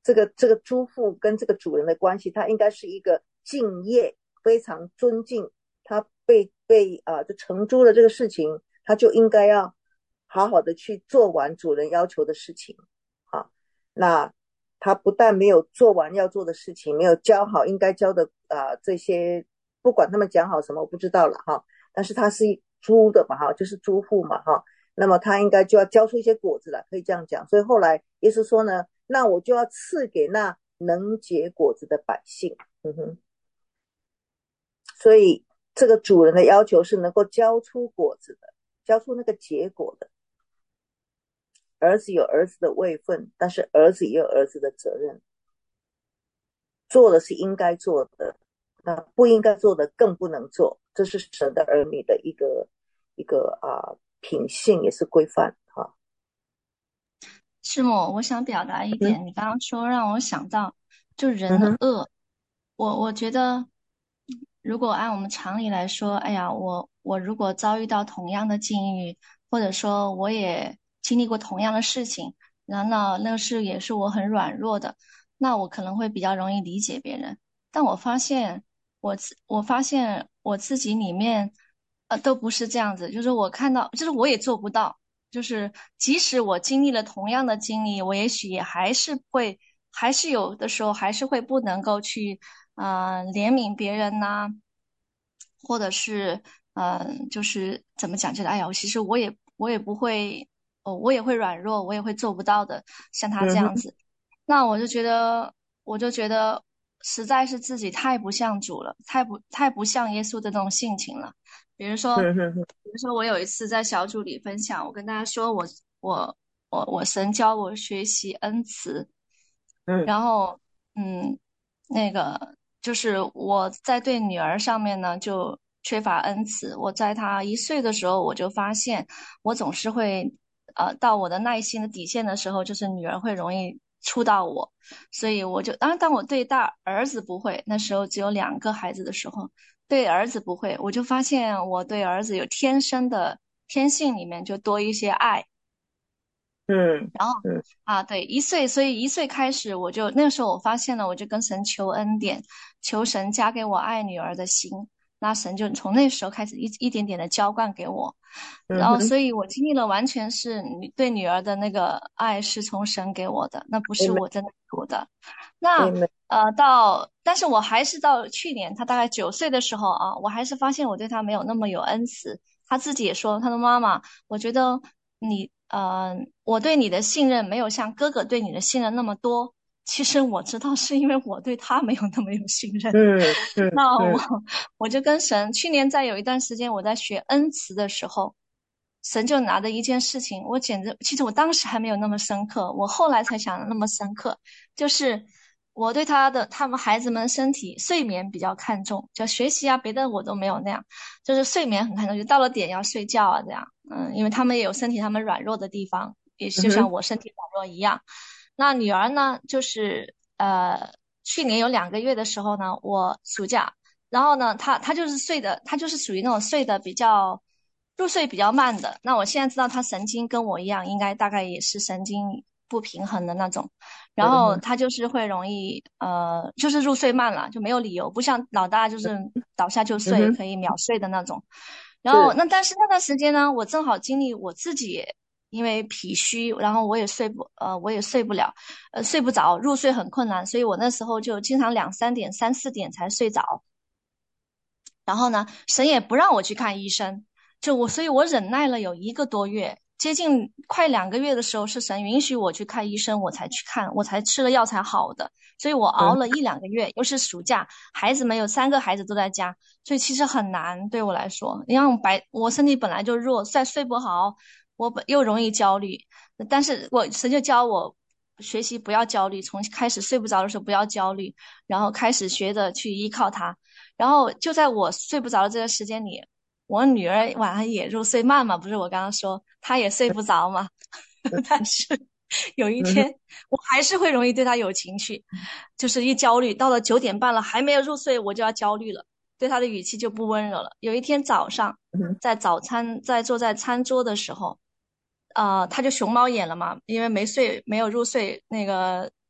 这个这个租户跟这个主人的关系，他应该是一个敬业、非常尊敬，他被被啊、呃、就承租了这个事情，他就应该要好好的去做完主人要求的事情啊。那他不但没有做完要做的事情，没有教好应该教的啊、呃、这些，不管他们讲好什么我不知道了哈，但是他是租的嘛哈，就是租户嘛哈，那么他应该就要交出一些果子来，可以这样讲。所以后来耶稣说呢，那我就要赐给那能结果子的百姓。嗯哼，所以这个主人的要求是能够交出果子的，交出那个结果的。儿子有儿子的位分，但是儿子也有儿子的责任，做的是应该做的，那不应该做的更不能做，这是神的儿女的一个一个啊品性，也是规范哈。 师母，我想表达一点，你刚刚说让我想到，就人嗯的恶，我我觉得，如果按我们常理来说，哎呀，我我如果遭遇到同样的境遇，或者说我也经历过同样的事情，然后那个事也是我很软弱的，那我可能会比较容易理解别人。但我发现我自我发现我自己里面，呃，都不是这样子，就是我看到，就是我也做不到。就是即使我经历了同样的经历，我也许也还是会，还是有的时候还是会不能够去，呃，怜悯别人呐、或者是，呃，就是怎么讲，就是哎呀，其实我也我也不会，哦，我也会软弱，我也会做不到的，像他这嗯哼样子。那我就觉得，我就觉得实在是自己太不像主了，太不太不像耶稣的那种性情了。比如说， 嗯哼比如说我有一次在小组里分享，我跟大家说我我我我神教我学习恩慈， 嗯然后嗯，那个就是我在对女儿上面呢就缺乏恩慈。我在她一岁的时候，我就发现我总是会呃到我的耐心的底线的时候，就是女儿会容易触到我，所以我就当当我对大儿子不会，那时候只有两个孩子的时候。对儿子不会，我就发现我对儿子有天生的天性里面就多一些爱。 嗯然后嗯啊，对，一岁，所以一岁开始，我就那个时候我发现了，我就跟神求恩典，求神加给我爱女儿的心。那神就从那时候开始一一点点的浇灌给我，然后嗯哼所以我经历了完全是女对女儿的那个爱是从神给我的，那不是 ，amen 我真的做的。那 amen， 呃，到但是我还是到去年他大概九岁的时候啊，我还是发现我对他没有那么有恩慈。他自己也说，他说妈妈，我觉得你呃，我对你的信任没有像哥哥对你的信任那么多。其实我知道是因为我对他没有那么有信任。 嗯嗯那我嗯我就跟神，去年在有一段时间我在学恩慈的时候，神就拿着一件事情，我简直，其实我当时还没有那么深刻，我后来才想的那么深刻，就是我对他的他们孩子们身体睡眠比较看重，就学习啊别的我都没有那样，就是睡眠很看重，就到了点要睡觉啊这样，嗯，因为他们也有身体他们软弱的地方，也就像嗯哼我身体软弱一样。那女儿呢，就是呃，去年有两个月的时候呢，我暑假，然后呢，她她就是睡的，她就是属于那种睡的比较入睡比较慢的。那我现在知道她神经跟我一样，应该大概也是神经不平衡的那种。然后嗯哼她就是会容易呃，就是入睡慢了，就没有理由，不像老大就是倒下就睡， 嗯哼可以秒睡的那种。然后是那但是那段时间呢，我正好经历我自己因为脾虚，然后我也睡不呃我也睡不了，呃睡不着，入睡很困难，所以我那时候就经常两三点、三四点才睡着。然后呢，神也不让我去看医生，就我，所以我忍耐了有一个多月，接近快两个月的时候，是神允许我去看医生，我才去看，我才吃了药才好的。所以我熬嗯了一两个月，又是暑假，孩子们有三个孩子都在家，所以其实很难对我来说。因为白我身体本来就弱，再睡不好，我本又容易焦虑。但是我神就教我学习不要焦虑，从开始睡不着的时候不要焦虑，然后开始学着去依靠他。然后就在我睡不着的这个时间里，我女儿晚上也入睡慢嘛，不是我刚刚说她也睡不着嘛，但是有一嗯哼天我还是会容易对她有情绪，就是一焦虑，到了九点半了还没有入睡，我就要焦虑了，对她的语气就不温柔了。有一天早上嗯哼在早餐在坐在餐桌的时候，呃，她就熊猫眼了嘛，因为没睡没有入睡，那个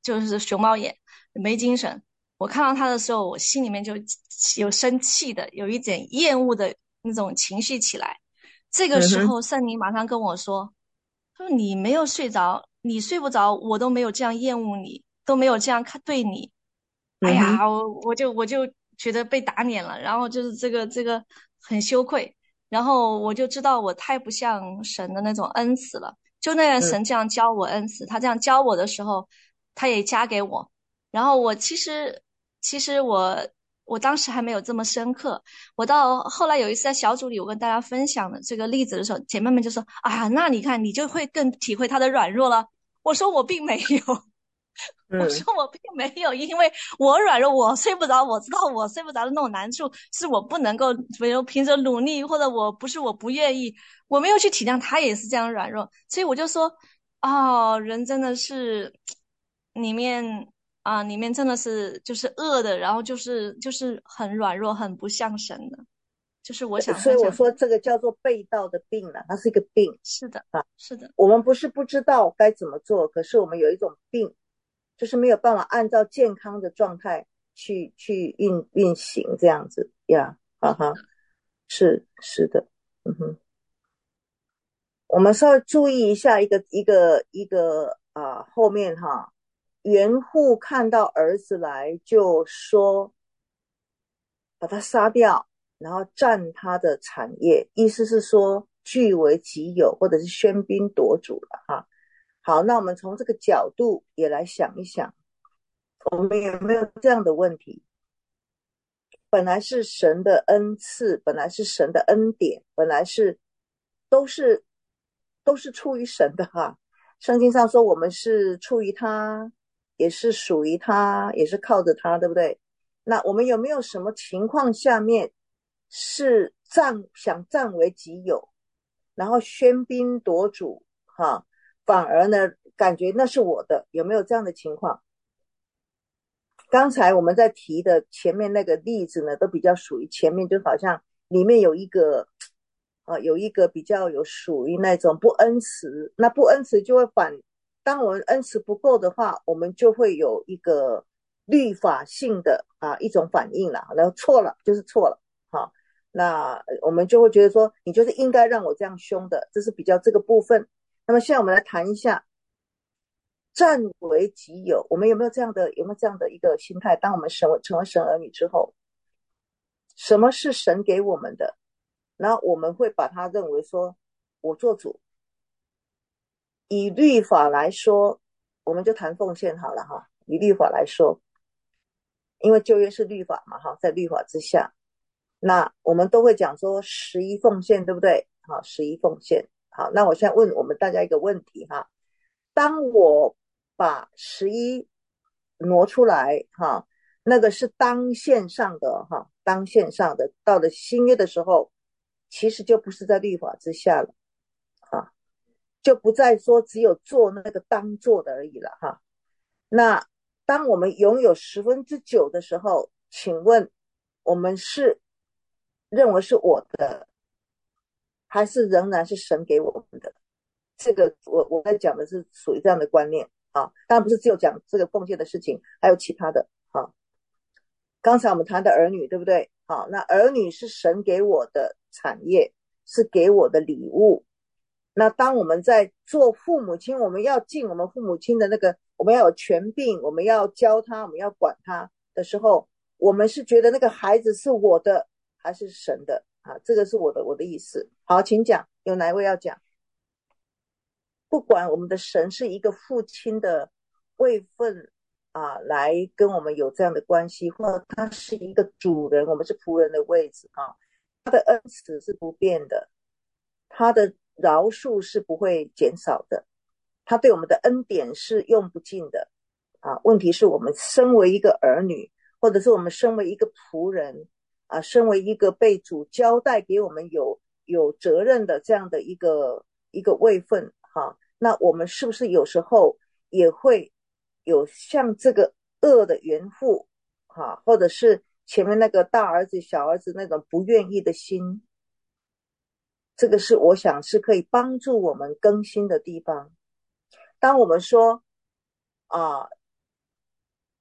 就是熊猫眼，没精神。我看到他的时候，我心里面就有生气的，有一点厌恶的那种情绪起来。这个嗯哼， 时候，圣灵马上跟我说：“他说你没有睡着，你睡不着，我都没有这样厌恶你，都没有这样看对你。”哎嗯哼， 呀，我我就我就觉得被打脸了，然后就是这个这个很羞愧，然后我就知道我太不像神的那种恩慈了。就那个嗯， 神这样教我恩慈，他这样教我的时候，他也加给我。然后我其实其实我我当时还没有这么深刻，我到后来有一次在小组里，我跟大家分享的这个例子的时候，姐妹们就说啊，那你看你就会更体会他的软弱了。我说我并没有。我嗯， 说我并没有，因为我软弱，我睡不着，我知道我睡不着的那种难处，是我不能够，比如凭着努力，或者我不是我不愿意，我没有去体谅他也是这样软弱，所以我就说，哦，人真的是里面啊，里面真的是就是恶的，然后就是就是很软弱，很不像神的，就是我想所以我分享的， 说这个叫做被盗的病了，它是一个病是的， 啊。 是的， 我们不是不知道该怎么做，可是我们有一种病，就是没有办法按照健康的状态去去运运行这样子呀，哈哈，是是的，嗯哼，我们稍微注意一下一个一个一个啊、后面哈，原户看到儿子来就说把他杀掉，然后占他的产业，意思是说据为己有，或者是喧宾夺主了哈。好，那我们从这个角度也来想一想，我们有没有这样的问题？本来是神的恩赐，本来是神的恩典，本来是都是都是出于神的哈。圣经上说我们是出于他，也是属于他，也是靠着他，对不对？那我们有没有什么情况下面是占想占为己有，然后喧宾夺主哈，反而呢感觉那是我的，有没有这样的情况？刚才我们在提的前面那个例子呢，都比较属于前面，就好像里面有一个啊，有一个比较有属于那种不恩慈，那不恩慈就会反，当我们恩慈不够的话，我们就会有一个律法性的啊一种反应了，然后错了就是错了，好，那我们就会觉得说，你就是应该让我这样凶的，这是比较这个部分。那么现在我们来谈一下占为己有，我们有没有这样的有没有这样的一个心态？当我们成为成为神儿女之后，什么是神给我们的？然后我们会把它认为说，我做主。以律法来说，我们就谈奉献好了哈。以律法来说，因为旧约是律法嘛哈，在律法之下，那我们都会讲说十一奉献，对不对？好，十一奉献。好，那我现在问我们大家一个问题哈，当我把十一挪出来哈，那个是当线上的哈，当线上的，到了新约的时候，其实就不是在律法之下了啊，就不再说只有做那个当做的而已了哈。那当我们拥有十分之九的时候，请问我们是认为是我的，还是仍然是神给我们的？这个我我在讲的是属于这样的观念啊，当然不是只有讲这个奉献的事情，还有其他的啊。刚才我们谈的儿女，对不对？好，那儿女是神给我的产业，是给我的礼物。那当我们在做父母亲，我们要尽我们父母亲的那个，我们要有权柄，我们要教他，我们要管他的时候，我们是觉得那个孩子是我的还是神的啊？这个是我的我的意思。好，请讲，有哪一位要讲？不管我们的神是一个父亲的位分啊，来跟我们有这样的关系，或者他是一个主人，我们是仆人的位置啊，他的恩慈是不变的，他的饶恕是不会减少的，他对我们的恩典是用不尽的啊。问题是我们身为一个儿女，或者是我们身为一个仆人啊，身为一个被主交代给我们有有责任的这样的一个一个位分哈、啊，那我们是不是有时候也会有像这个恶的原父哈、啊，或者是前面那个大儿子小儿子那种不愿意的心？这个是我想是可以帮助我们更新的地方。当我们说啊，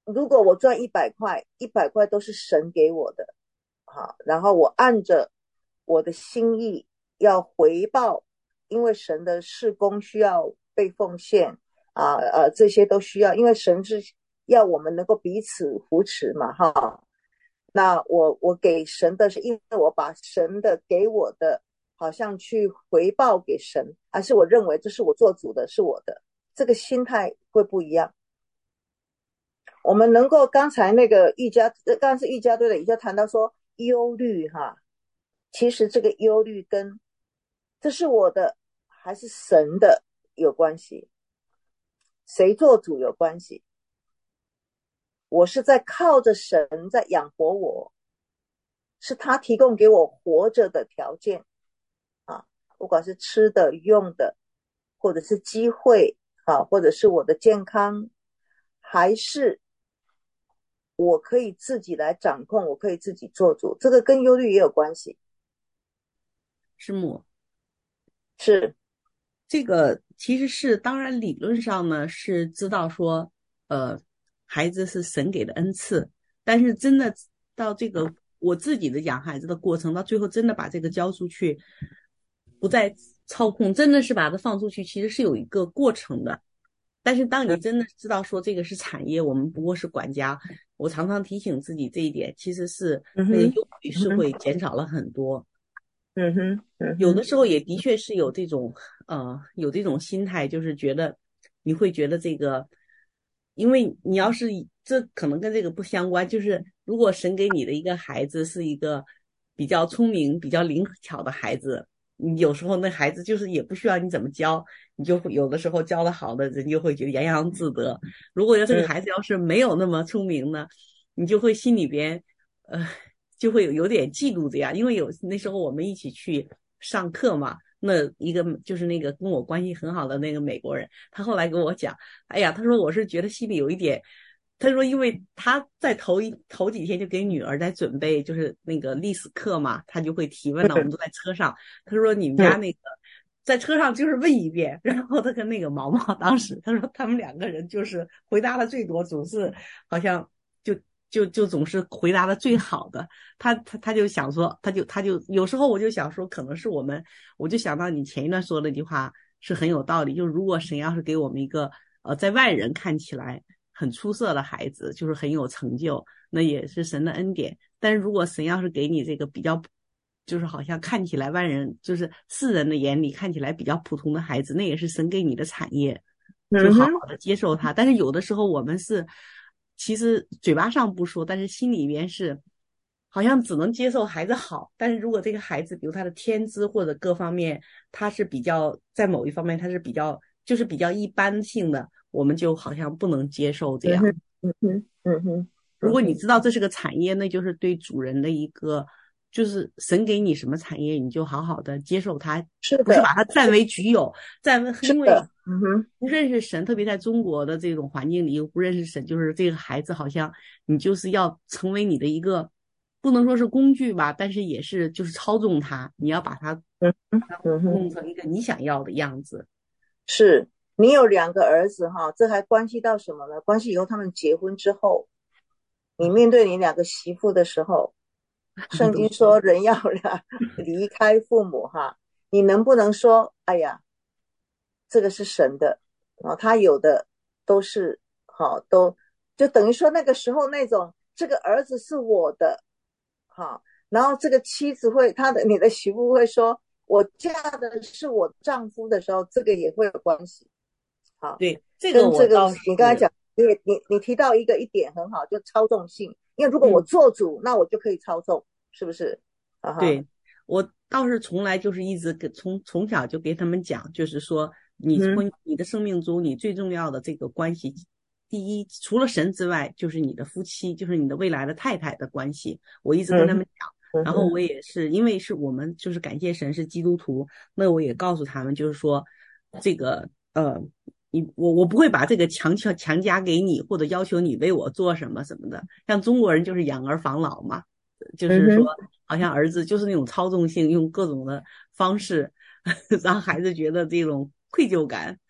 如果我赚一百块，一百块都是神给我的，好，然后我按着我的心意要回报，因为神的事工需要被奉献啊，呃，这些都需要，因为神是要我们能够彼此扶持嘛，哈。那我我给神的是因为我把神的给我的好像去回报给神，还是我认为这是我做主的，是我的，这个心态会不一样。我们能够刚才那个瑜伽，刚刚是瑜伽队的，瑜伽谈到说忧虑哈，其实这个忧虑跟这是我的还是神的有关系，谁做主有关系。我是在靠着神在养活我，是他提供给我活着的条件啊，不管是吃的用的，或者是机会啊，或者是我的健康，还是我可以自己来掌控，我可以自己做主，这个跟忧虑也有关系。 师母， 是这个其实是当然理论上呢是知道说呃孩子是神给的恩赐，但是真的到这个我自己的养孩子的过程，到最后真的把这个交出去，不再操控，真的是把它放出去，其实是有一个过程的。但是当你真的知道说这个是产业，我们不过是管家，我常常提醒自己这一点，其实是那个忧虑是会减少了很多。 嗯哼，嗯哼， 有的时候也的确是有这种呃有这种心态，就是觉得你会觉得这个，因为你要是这可能跟这个不相关，就是如果神给你的一个孩子是一个比较聪明、比较灵巧的孩子，你有时候那孩子就是也不需要你怎么教，你就会有的时候教的好的人就会觉得洋洋自得。如果要这个孩子要是没有那么聪明呢，你就会心里边呃就会有有点嫉妒这样，因为有那时候我们一起去上课嘛，那一个就是那个跟我关系很好的那个美国人，他后来跟我讲，哎呀，他说我是觉得心里有一点。他说，因为他在头一头几天就给女儿在准备，就是那个历史课嘛，他就会提问了。我们都在车上，他说你们家那个在车上就是问一遍，然后他跟那个毛毛当时他说他们两个人就是回答的最多，总是好像就就就总是回答的最好的。他他他就想说，他就他就有时候我就想说，可能是我们，我就想到你前一段说的那句话是很有道理，就如果神要是给我们一个呃在外人看起来很出色的孩子，就是很有成就，那也是神的恩典。但是如果神要是给你这个比较，就是好像看起来外人就是世人的眼里看起来比较普通的孩子，那也是神给你的产业，就好好的接受他。但是有的时候我们是其实嘴巴上不说，但是心里面是好像只能接受孩子好。但是如果这个孩子比如他的天资或者各方面他是比较在某一方面他是比较就是比较一般性的，我们就好像不能接受这样。 嗯哼，嗯哼。 如果你知道这是个产业，那就是对主人的一个，就是神给你什么产业，你就好好的接受它， 是的， 不是把它占为己有，占为因为嗯哼， 不认识神，特别在中国的这种环境里，又不认识神，就是这个孩子好像你就是要成为你的一个，不能说是工具吧，但是也是就是操纵他，你要把它弄成一个你想要的样子。 是你有两个儿子哈，这还关系到什么呢？关系以后他们结婚之后，你面对你两个媳妇的时候，圣经说人要离开父母哈，你能不能说，哎呀，这个是神的啊，他有的都是好，都就等于说那个时候那种这个儿子是我的，好，然后这个妻子会，他的你的媳妇会说，我嫁的是我丈夫的时候，这个也会有关系。好， 对，这个我倒是你刚才讲，你你你提到一个一点很好，就操纵性。因为如果我做主，嗯、那我就可以操纵，是不是？啊、 对，我倒是从来就是一直给从从小就给他们讲，就是说你婚、嗯、你的生命中你最重要的这个关系，第一除了神之外，就是你的夫妻，就是你的未来的太太的关系。我一直跟他们讲。嗯、然后我也是因为是我们就是感谢神是基督徒，那我也告诉他们就是说这个呃。你我我不会把这个强强强加给你，或者要求你为我做什么什么的。像中国人就是养儿防老嘛，就是说好像儿子就是那种操纵性，用各种的方式让孩子觉得这种愧疚感。